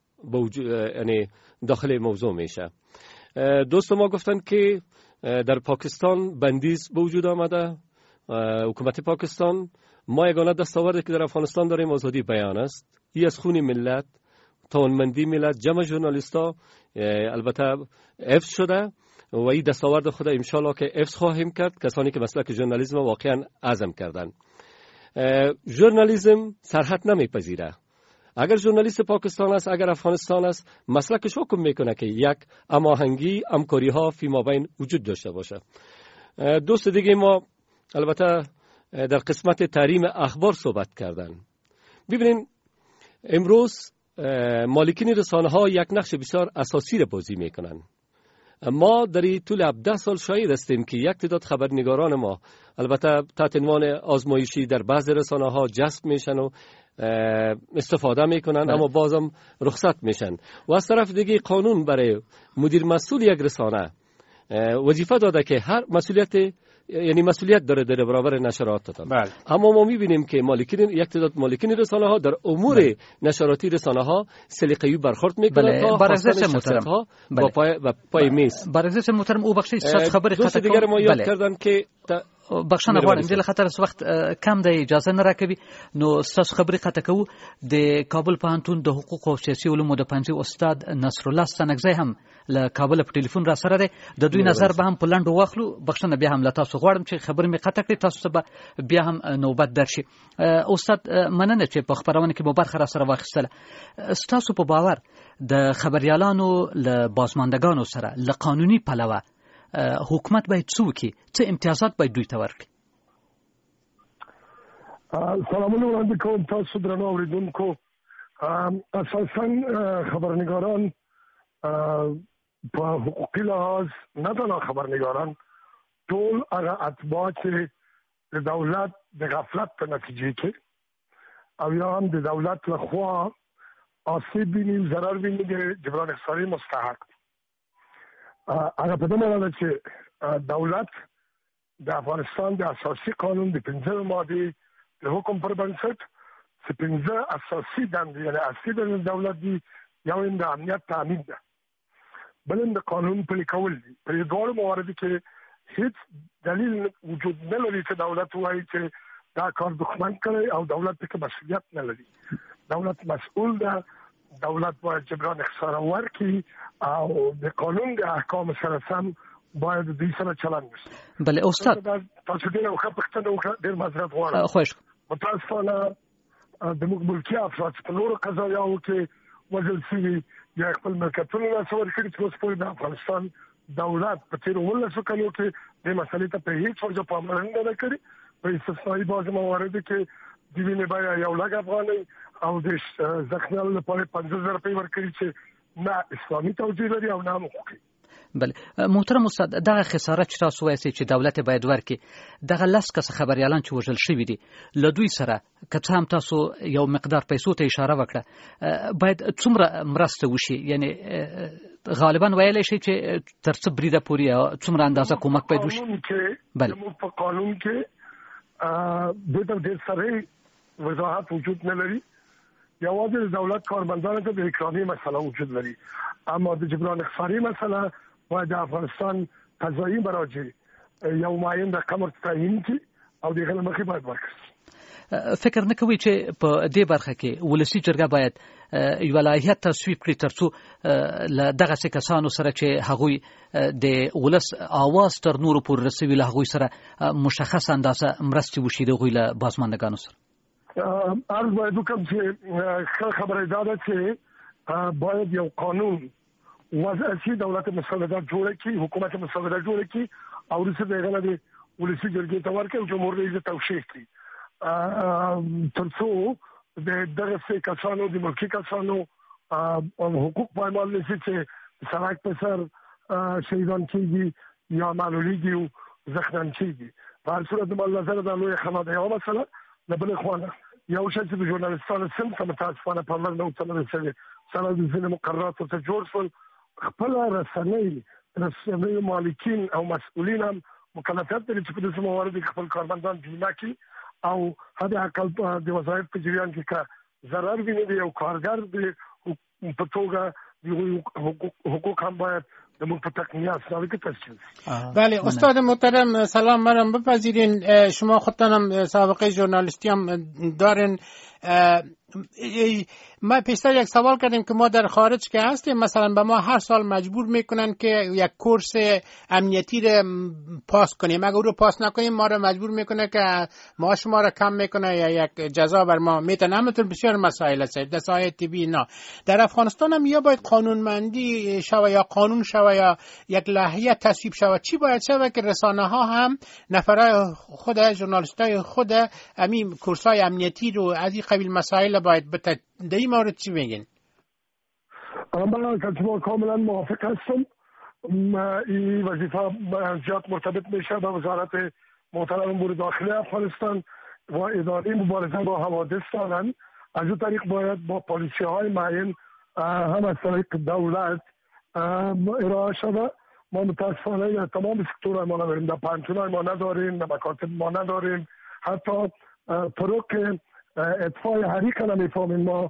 یعنی داخل موضوع میشه. دوست ما گفتن که در پاکستان بندیز به وجود آمده. حکومت پاکستان ما یگانه دستاوردی که در افغانستان داریم آزادی بیان است. این از خون ملت توانمندی ملت جمع ژورنالیستا البته حفظ شده و این دستاورد خود ان شاء الله که حفظ خواهیم کرد. کسانی که مسلک ژورنالیسم واقعا عزم کردن. ژورنالیسم سرحد نمیپذیره. اگر ژورنالیست پاکستان است اگر افغانستان است مسلکش حکم میکنه که یک هماهنگی همکاری ها فی مابین وجود داشته باشه. دوست دیگه ما البته در قسمت تحریم اخبار صحبت کردن. ببینین امروز مالکین رسانه ها یک نقش بسیار اساسی را بازی میکنن. ما در طول 17 سال شاهد هستیم که یک تعداد خبرنگاران ما البته تحت عنوان آزمایشی در بعض رسانه ها جذب میشن و استفاده میکنن اما بازم رخصت میشن و از طرف دیگه قانون برای مدیر مسئول یک رسانه وظیفه داده که هر مسئولیت داره در برابر نشرات. اما ما میبینیم که یک تعداد مالکین رسانه ها در امور نشراتی رسانه ها سلیقه‌ای برخورد میکنن تا برعکس محترم ها با پای میز. برعکس محترم او بخشی صد خبر خطا دیگر ما یاد کردن که بخښنه غواړم چې له خطر وخت کم د اجازه نه راکوي نو ستاسو خبرې قطع کوو. د کابل پوهنتون د حقوق او سیاسي علومو د پوهنځي استاد نصر الله ستانکزی هم له کابل په ټلیفون را سره دی. د دوی نظر به هم په لنډو واخلو. بخښنه بیا هم له تاسو غواړم چې خبرې مې قطع کړئ تاسو به بیا هم نوبت درشي. استاد مننه چې په خبرونه کې مو برخه را سره واخیستله. ستاسو په باور د خبريالانو له بازماندگانو سره له قانوني پلوه حکومت باید څه وکړي؟ څه امتیازات باید دوی ته ورکړي؟ سلامونه وړاندې کوم تاسو درنو اوریدونکو. اساسا خبرنگاران په حقوقي لحاظ نه تنها خبرنگاران ټول هغه اتباع چې د دولت د غفلت په نتیجه کې او یا هم د دولت لخوا آسیب ویني ضرر ویني د جبران احصاري مستحق هغه په دمه ده چې دولت د افغانستان د اساسي قانون د 15 ماده د حکم پر بنسټ چې 15 اساسي دندې یعنی اصلي د دولت دی یو د امنیت تامین ده بل د قانون پلي کول دي. په دې ډول مواردو کې هیڅ دلیل وجود نه لري چې دولت وایي چې دا کار دښمن کړي او دولت کې مسؤلیت نه لري. دولت مسؤل ده. دولت باید جبران احصار ورکړي او د قانون د احکام سره سم باید دوی سره چلند بشه. بله استاد تاسو دې یو ښه پوښتنه وکړه، ډېر معذرت غواړم. خوښ متاسفانه د موږ ملکي افراد په نورو قضایاو کې وژل شوي یا خپل ملکیتونه لاسه ورکړي چې اوس پورې د افغانستان دولت په تېرو 19 کلونو کې دې مسلې ته په هیڅ وجه پاملرنه نه کړې. په استثنایي بعضو مواردو کې د وینې بیه 1 لک افغانۍ او د زخمیانو لپاره 50,000 روپۍ ورکړي چې نه اسلامي توجیه لري او نه حقوقي. بله محترم استاد، دغه خسارت چې تاسو وایئ چې دولت باید ورکړي، دغه 10 کس خبریالان چې وژل شوي دي له دوی سره که څه هم تاسو یو مقدار پیسو ته اشاره وکړه، باید څومره مرسته وشي؟ یعنی غالبا ویلی شي چې تر څه بریده پورې څومره اندازه کومک باید وشي؟ بله په قانون کې د دې سره وضاحت وجود نه لري. یوازې د دولت کارمندانو ته د اکرامیه مسله وجود لري، اما د جبران خسارې مسله باید د افغانستان قضایي مراجع یو معین رقم تعیین کړي او دغه مخې باید ورکړي. فکر نه کوي چې په دې برخه کې ولسی جرګه باید یو لایحه تصویب کړي ترڅو له دغه کسانو سره چې هغوی د ولس आवाज تر نورو پورې رسوي له هغوی سره مشخص اندازه مرستې وشي دغوی له بازماندگانو سره؟ عرض باید وکړم چې خبره دا ده چې باید یو قانون وضع شي، دولت مسودات جوړه کړي، حکومت مسودات جوړه کړي او وروسته دغه نه ولسی جرګې ته ورکړي او جمهور رئیس توشیح کړي ترڅو د دغه کسانو د ملکي کسانو حقوق پایمال نشي چې سړک په سر شهیدان کیږي یا معلولیږي او زخمیان کیږي. په هر صورت د نظر د لوی خدمات یو مسله د بل خوانه یو شې چې د ژورنالیستانو سم متاسفانه په لږ نو څه شوی سره د ځینې مقررات ته جوړ شول. خپل رسنۍ مالکین او مسؤلین هم مکلفیت لري چې په دې موارد کې خپل کارمندان بیمه کړي او هدا عقل د وظایف په جریان کې کا ضرر ویني دی او کارګر د په توګه د حقوق هم باید د متقنیات سره کې تشکیل. بله استاد محترم سلام، منم بپذیرین شما خودتانم سابقه ژورنالیستی هم دارین. ما پیشتر یک سوال کردیم که ما در خارج که هستیم مثلا به ما هر سال مجبور میکنن که یک کورس امنیتی رو پاس کنیم، اگر او رو پاس نکنیم ما رو مجبور میکنه که معاش ما رو کم میکنه یا یک جزا بر ما میتونه. همینطور بسیار مسائل است، دستای طبی نه. در افغانستان هم یا باید قانونمندی شوه یا قانون شوه یا یک لایحه تصویب شوه. چی باید شوه که رسانه ها هم نفرای خود ژورنالیستای خود همین کورسای امنیتی رو از این قبیل مسائل باید بتد. در این مورد چی میگین؟ من کاملا کاملا موافق هستم. این وظیفه زیاد مرتبط میشه به وزارت محترم امور داخلی افغانستان و اداره مبارزه با حوادث دارن. از اون طریق باید با پالیسی های معین هم از طریق دولت ارائه شده. ما متاسفانه تمام سکتور ما نداریم، در پنتون ما نداریم، در مکاتب ما نداریم، حتی طرق اطفای حریق نمیفهمیم ما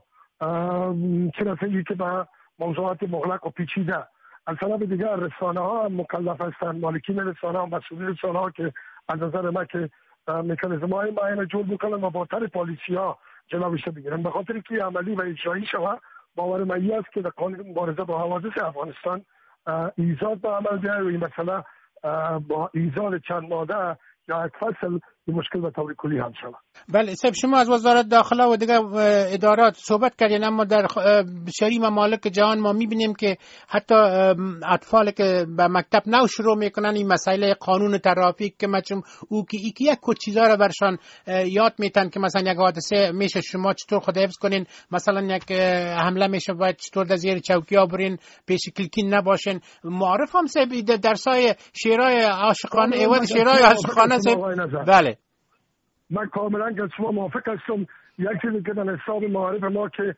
چه رسیدی که به موضوعات مغلق و پیچیده. از طرف دیگر رسانه ها هم مکلف هستند، مالکین رسانه ها، مسئولین رسانه ها که از نظر ما که مکانیزم های معین جور بکنن و با طر پالیسی ها جلوش بگیرن. به خاطر که عملی و اجرایی شود باور من است که در قانون مبارزه با حوادث افغانستان ایجاد به عمل بیاید و این مسئله با ایجاد چند ماده یا یک فصل این مشکل به طور کلی حل شود. بله صاحب، شما از وزارت داخله و دیگر ادارات صحبت کردین، اما در بسیاری ممالک جهان ما میبینیم که حتی اطفال که به مکتب نو شروع میکنن این مسائل قانون ترافیک که مثلا او که یک کد چیزا رو برشان یاد میتن که مثلا یک حادثه میشه شما چطور خود حفظ کنین، مثلا یک حمله میشه باید چطور در زیر چوکیا برین، پیش کلکین نباشین. معرف هم صاحب درسای شعرهای عاشقانه ایواد شعرهای عاشقانه صاحب. بله من کاملا که شما موافق هستم. یک چیزی که در حساب معارف ما که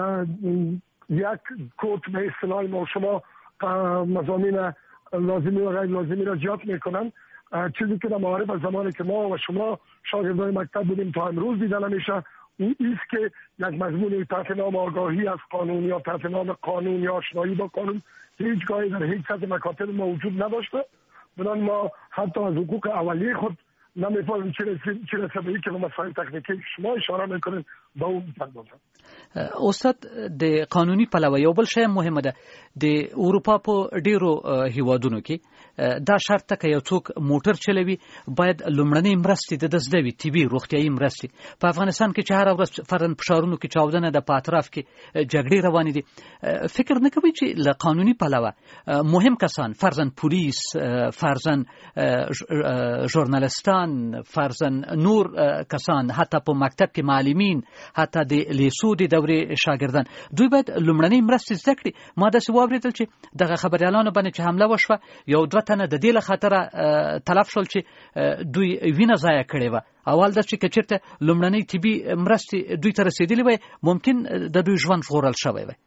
یک کد به اصطلاح ما شما مضامین لازمی و غیر لازمی را جات میکنن. چیزی که در معارف از زمانی که ما و شما شاگردان مکتب بودیم تا امروز دیده نمیشه این است که یک مضمون تحت نام آگاهی از قانون یا تحت نام قانون یا آشنایی با قانون هیچگاهی در هیچ سطح مکاتب ما وجود نداشته. بنابراین ما حتی از حقوق اولیه خود نمی‌فهمم چه رسمی که مسائل تکنیکی شما اشاره میکنین به اون پردازم. استاد د قانوني پلوه یو بل شی مهمه ده د اروپا په ډیرو هیوادونو کې دا شرط ته یو څوک موټر چلوي باید لومړنۍ مرستې د دزدوي طبي روغتيایي مرستې. په افغانستان کې چې هر ورځ فرن فشارونو کې چاودنه د پاتراف کې جګړې روانې دي، فکر نه کوي چې له قانوني پلوه مهم کسان فرضاً پولیس، فرضاً ژورنالستان، فرضاً نور کسان، حتی په مکتب کې معلمین، حتی د لیسو د دورې شاګردان، دوی باید لومړنۍ مرستې زده کړي. ما داسې واورېدل چې دغه خبریالانو باندې چې حمله وشوه یو دوه تنه د دې له خاطره تلف شول چې دوی وینه ضایع کړې وه. اول دا چې که چېرته لومړنۍ طبي مرستې دوی ته رسېدلې وای ممکن د دوی ژوند ژغورل شوی وای.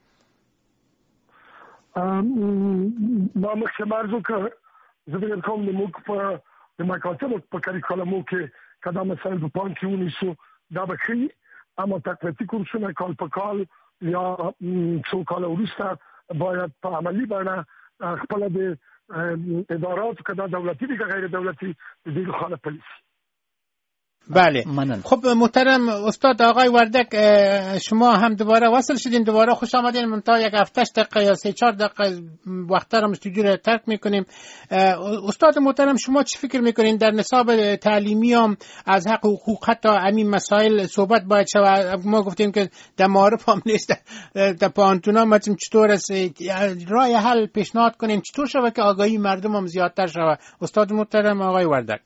ما مخکې عرض وکړ زه فکر کوم زموږ په د مکاتبو په کریکولمو کې که دا مسایل په پام کې ونیسو دا به ښه اما تقویتي کورسونه کال په کال یا څو کاله وروسته باید په عملي بڼه خپله د ادارات که دا دولتی دی که غیر دولتی د دې لخوا پلیس. بله خب محترم استاد آقای وردک، شما هم دوباره وصل شدین، دوباره خوش آمدین. منتها یک 7 دقیقه یا 3-4 دقیقه وقت را استودیو را ترک میکنیم. استاد محترم شما چی فکر میکنین در نصاب تعلیمی هم از حق حقوق حتی همین مسائل صحبت باید شود؟ ما گفتیم که در معارف هم نیست، در پانتونا متیم چطور است راه حل پیشنهاد کنیم، چطور شود که آگاهی مردم هم زیادتر شود؟ استاد محترم آقای وردک.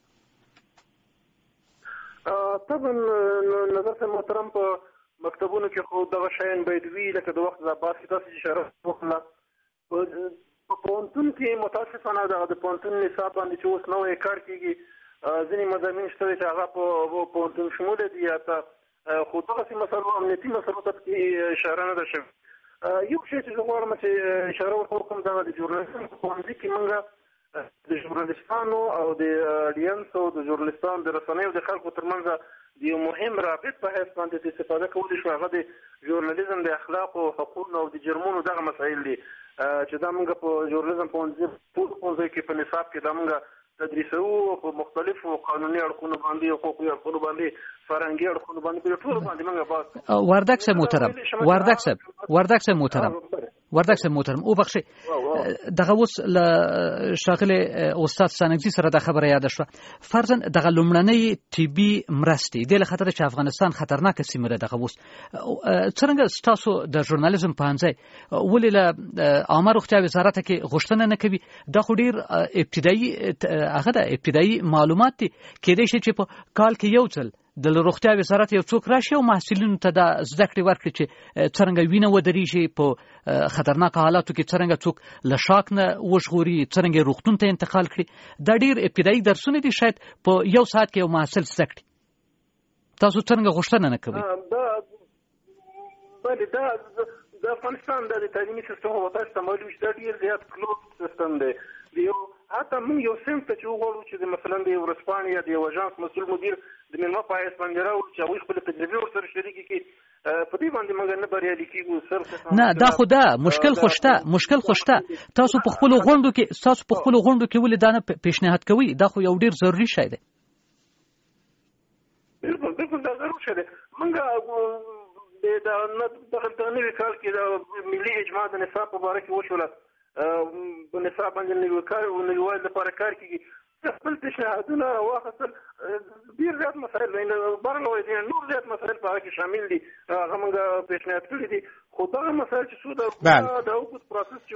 طبعا نظر محترم په مکتبونو کې خو دغه شیان باید وي لکه د وخت د عباس کې تاسو اشاره وکړه. په پوهنتون کې متاسفانه دغه د پوهنتون نصاب باندې چې اوس نوی کار کېږي ځینې مضامین شته چې هغه په پوهنتون شموله دي یا خو دغسې مسلو امنیتي مسلو ته پکې اشاره نه ده شوې. یو شی چې زه غواړم چې اشاره وکړم دغه د ژورنالیزم په پوهنځي کې موږ د ژورنالستانو او د اډینس او د ژورنالستانو د رسنیو د خلکو ترمنځ د یو مهم رابط په حیث باندې استفاده کولی شو. هغه د ژورنالیزم د اخلاقو او حقوقو او د جرمونو دغه مسایل دي چې دا موږ په ژورنالیزم پوهنځي کې په نصاب کې دا موږ تدریسو په مختلفو قانوني اړخونو باندې او حقوقي اړخونو باندې فرهنګي اړخونو باندې په ټول باندې موږ باز وردک صاحب محترم او بخښي دغه اوس ل شاغله استاد سانګزي سره د خبره یاد شوه. فرضاً دغه لومړنۍ طبي مرستې د له خطر چې افغانستان خطرناک سیمه ده دغه اوس څنګه تاسو د ژورنالیزم پانځي ولې له عامه روغتیا وزارت کې غوښتنه نه کوي؟ دا خو ډیر ابتدایي معلومات دي. کېدای شي چې په کال کې یو ځل د روغتیا وزارت یو څوک راشي او محصلینو ته د زده کړې ورکړي چې څرنګه وینه ودرېږي په خطرناک حالاتو کې، څرنګه څوک له شاک نه وژغوري، څرنګه روغتون ته انتقال کړي. دا ډیر ابتدایي درسونه دي، شاید په یو ساعت کې یو محصل زده کړي. تاسو څرنګه غوښتنه نه کوئ؟ بله دا د افغانستان د تعلیمي سیستم او تاسو ته معلوم چې دا ډیر زیات کلوز سیستم دی. حتی موږ یو صنف ته چې وغواړو چې مثلا د یو ورځپاڼې یا د یو اژانس مسؤل مدیر د مېلمه په حیث باندې راوړو چې هغوی خپلې تجربې ورسره شریکې کړي، په دې باندې موږ نه بریالي کېږو. نه دا خو ده مشکل خو شته. تاسو په خپلو غونډو کې ولې دا نه پیشنهاد کوئ؟ دا خو یو ډېر ضروري شی دی. بالکل دا ضروري شی دی. موږ د نوي کال کې د ملي اجماع د نصاب په باره کې وشوله، په نصاب باندې نویوالي لپاره کار کېږي. خپل پیشنهادونه واخیستل، ډېر زیات مسایل نور زیات مسایل په هغه کې شامل دي، هغه موږ پیشنهاد کړي دي. خو دغه مسایل چې څو د اوږد پروسس چې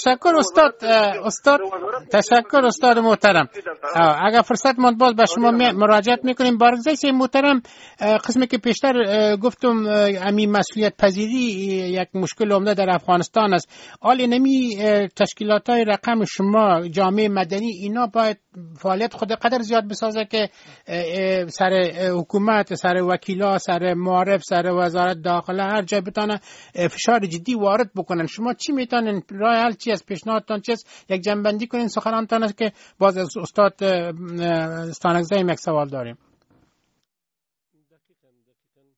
تشکر استاد محترم. اگر فرصت ماند باز به شما مراجعت میکنیم. بارگزای محترم، قسمی که پیشتر گفتم همین مسئولیت پذیری یک مشکل عمده در افغانستان است. حالا نمی تشکیلات های رقم شما، جامعه مدنی، اینا باید فعالیت خود قدر زیاد بسازه که سر حکومت، سر وکیلا، سر معارف، سر وزارت داخله هر جای بتانه فشار جدی وارد بکنن. شما چی میتونین؟ راه حل چی است؟ پیشنهادتان چیست؟ یک جنبندی کنین سخنانتان است که باز از استاد ستانکزی یک سوال داریم.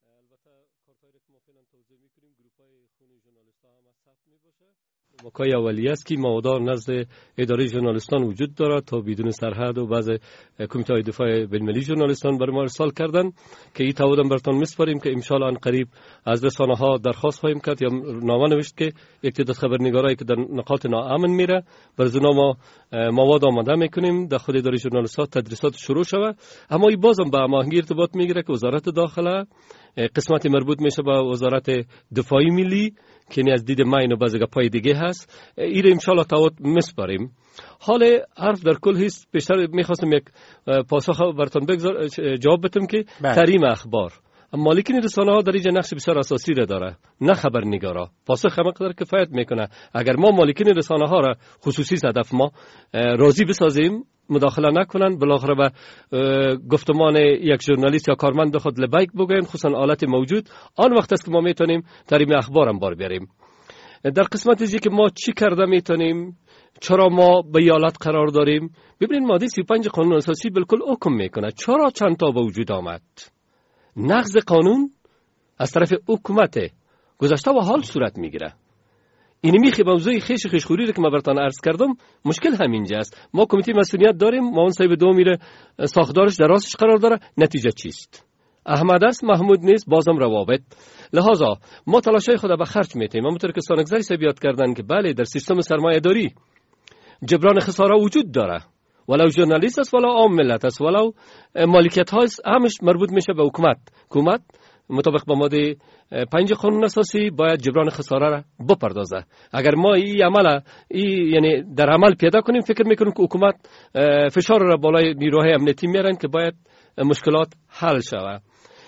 مکای اولیه است که مادار نزد اداره ژورنالیستان وجود دارد تا بدون سرحد و بعض کمیته دفاع بین‌المللی ژورنالیستان برای ما ارسال کردن که این تعهد براتون میسپاریم که ان شاء الله قریب از رسانه ها درخواست خواهیم کرد یا نامه نوشت که یک تعداد خبرنگارایی که در نقاط ناامن میره برای ما مواد آماده میکنیم در خود اداره ژورنالیستان تدریسات شروع شود. اما این بازم به هماهنگی ارتباط میگیره که وزارت داخله قسمتی مربوط میشه به وزارت دفاع ملی که از دید ما اینو بعضی گپای دیگه هست این ان شاء الله تعهد میسپاریم. حال حرف در کل هست بیشتر میخواستم یک پاسخ براتون جواب بدم که تحریم اخبار مالکین رسانه ها در اینجا نقش بسیار اساسی را داره نه خبرنگارا. پاسخ همه قدر کفایت میکنه. اگر ما مالکین رسانه ها را خصوصی هدف ما راضی بسازیم مداخله نکنن بالاخره به گفتمان یک ژورنالیست یا کارمند خود لبیک بگوین خصوصا آلت موجود آن وقت است که ما میتونیم تحریم اخبار هم بار بیاریم. در قسمت ازی که ما چی کرده میتونیم چرا ما به ایالت قرار داریم ببینید ماده 35 قانون اساسی بالکل حکم میکنه چرا چند تا به وجود آمد. نقض قانون از طرف حکومت گذشته و حال صورت میگیره. این میخی موضوع خیشخوری رو که ما براتون عرض کردم مشکل همینجا است. ما کمیته مسئولیت داریم ما اون صاحب دو میره ساختارش در راستش قرار داره نتیجه چیست؟ احمد است محمود نیست بازم روابط. لحاظا ما تلاشای خود به خرج میتیم. همونطور که سانگزای صاحب یاد کردن که بله در سیستم سرمایه داری جبران خساره وجود داره ولو ژورنالیست است ولو عام ملت است ولو مالکیت ها همش مربوط میشه به حکومت مطابق با ماده 5 قانون اساسی باید جبران خساره را بپردازه. اگر ما این عمل یعنی در عمل پیاده کنیم فکر میکنیم که حکومت فشار را بالای نیروهای امنیتی میارن که باید مشکلات حل شود.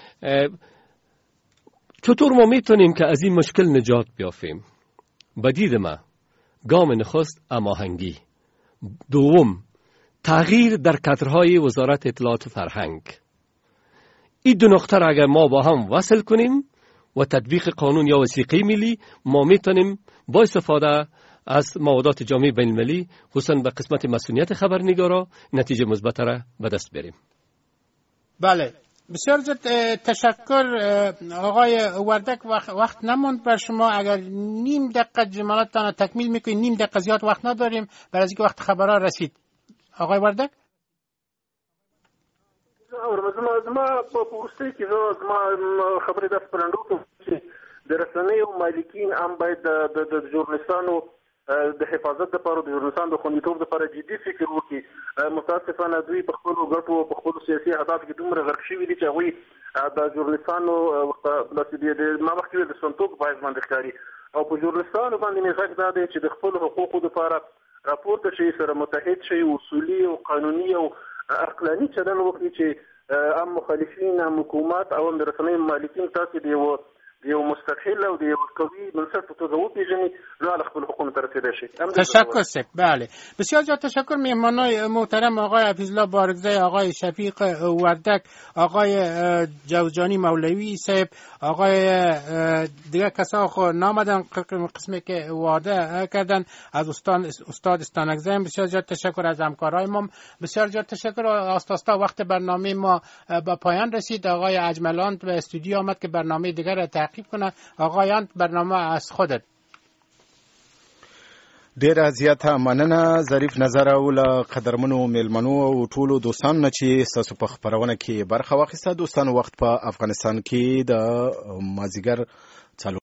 چطور ما میتونیم که از این مشکل نجات بیافیم؟ بدید ما گام نخست هماهنگی، دوم تغییر در کادرهای وزارت اطلاعات و فرهنگ. این دو نقطه را اگر ما با هم وصل کنیم و تطبیق قانون یا وثیقه ملی ما میتونیم با استفاده از موادات جامع بین المللی خصوصا به قسمت مسئولیت خبرنگارا نتیجه مثبت را به دست بریم. بله بسیار زیاد تشکر آقای وردک. وقت نموند بر شما اگر نیم دقیقه جملاتتان تکمیل میکنید نیم دقیقه زیاد وقت نداریم برای اینکه وقت خبرها رسید. آقای وردک زما په پوسټي کې زما خبرې د سپرندو کې د رسنیو مالکین هم باید د ژورنالستانو د حفاظت لپاره د ژورنالستانو د خوندیتوب لپاره جدي فکر وکړي. متاسفانه دوی په خپلو ګټو او په خپلو سیاسي اهدافو کې دومره غرق شوي دي چې هغوی د ژورنالستانو ما مخکې د سنتوب باعث باندې ښکاري او په ژورنالستانو باندې مې غږ دا دی چې د خپلو حقوقو لپاره راپورته شي سره متحد شي اصولي او قانوني او عقلاني چلن وکړي چې هم مخالفین هم حکومت او هم د رسنیو مالکین تاسو د یو مستقل او د یو قوي بنسټ په توګه وپېژني نو له خپل حقوقو ته رسیدای شي. تشکر سید. بله بسیار زیاد تشکر مهمانای محترم آقای حفیظالله بارگزای، آقای شفیق وردک، آقای جوزجانی مولوی صاحب، آقای دیگه کسا خو نامدن قسمی که وعده کردن از استاد استانکزی. بسیار زیاد تشکر از همکارای ما. بسیار زیاد تشکر. آستا وقت برنامه ما به پایان رسید. آقای اجملان به استودیو آمد که برنامه دیگر را تعقیب کنه. آقایان برنامه از خودت. ډیره زیاته مننه ظریف نظر او له قدرمنو میلمنو او ټولو دوستانو نه چې ستاسو په خپرونه کې برخه واخیسته. دوستانو وخت په افغانستان کې د مازیګر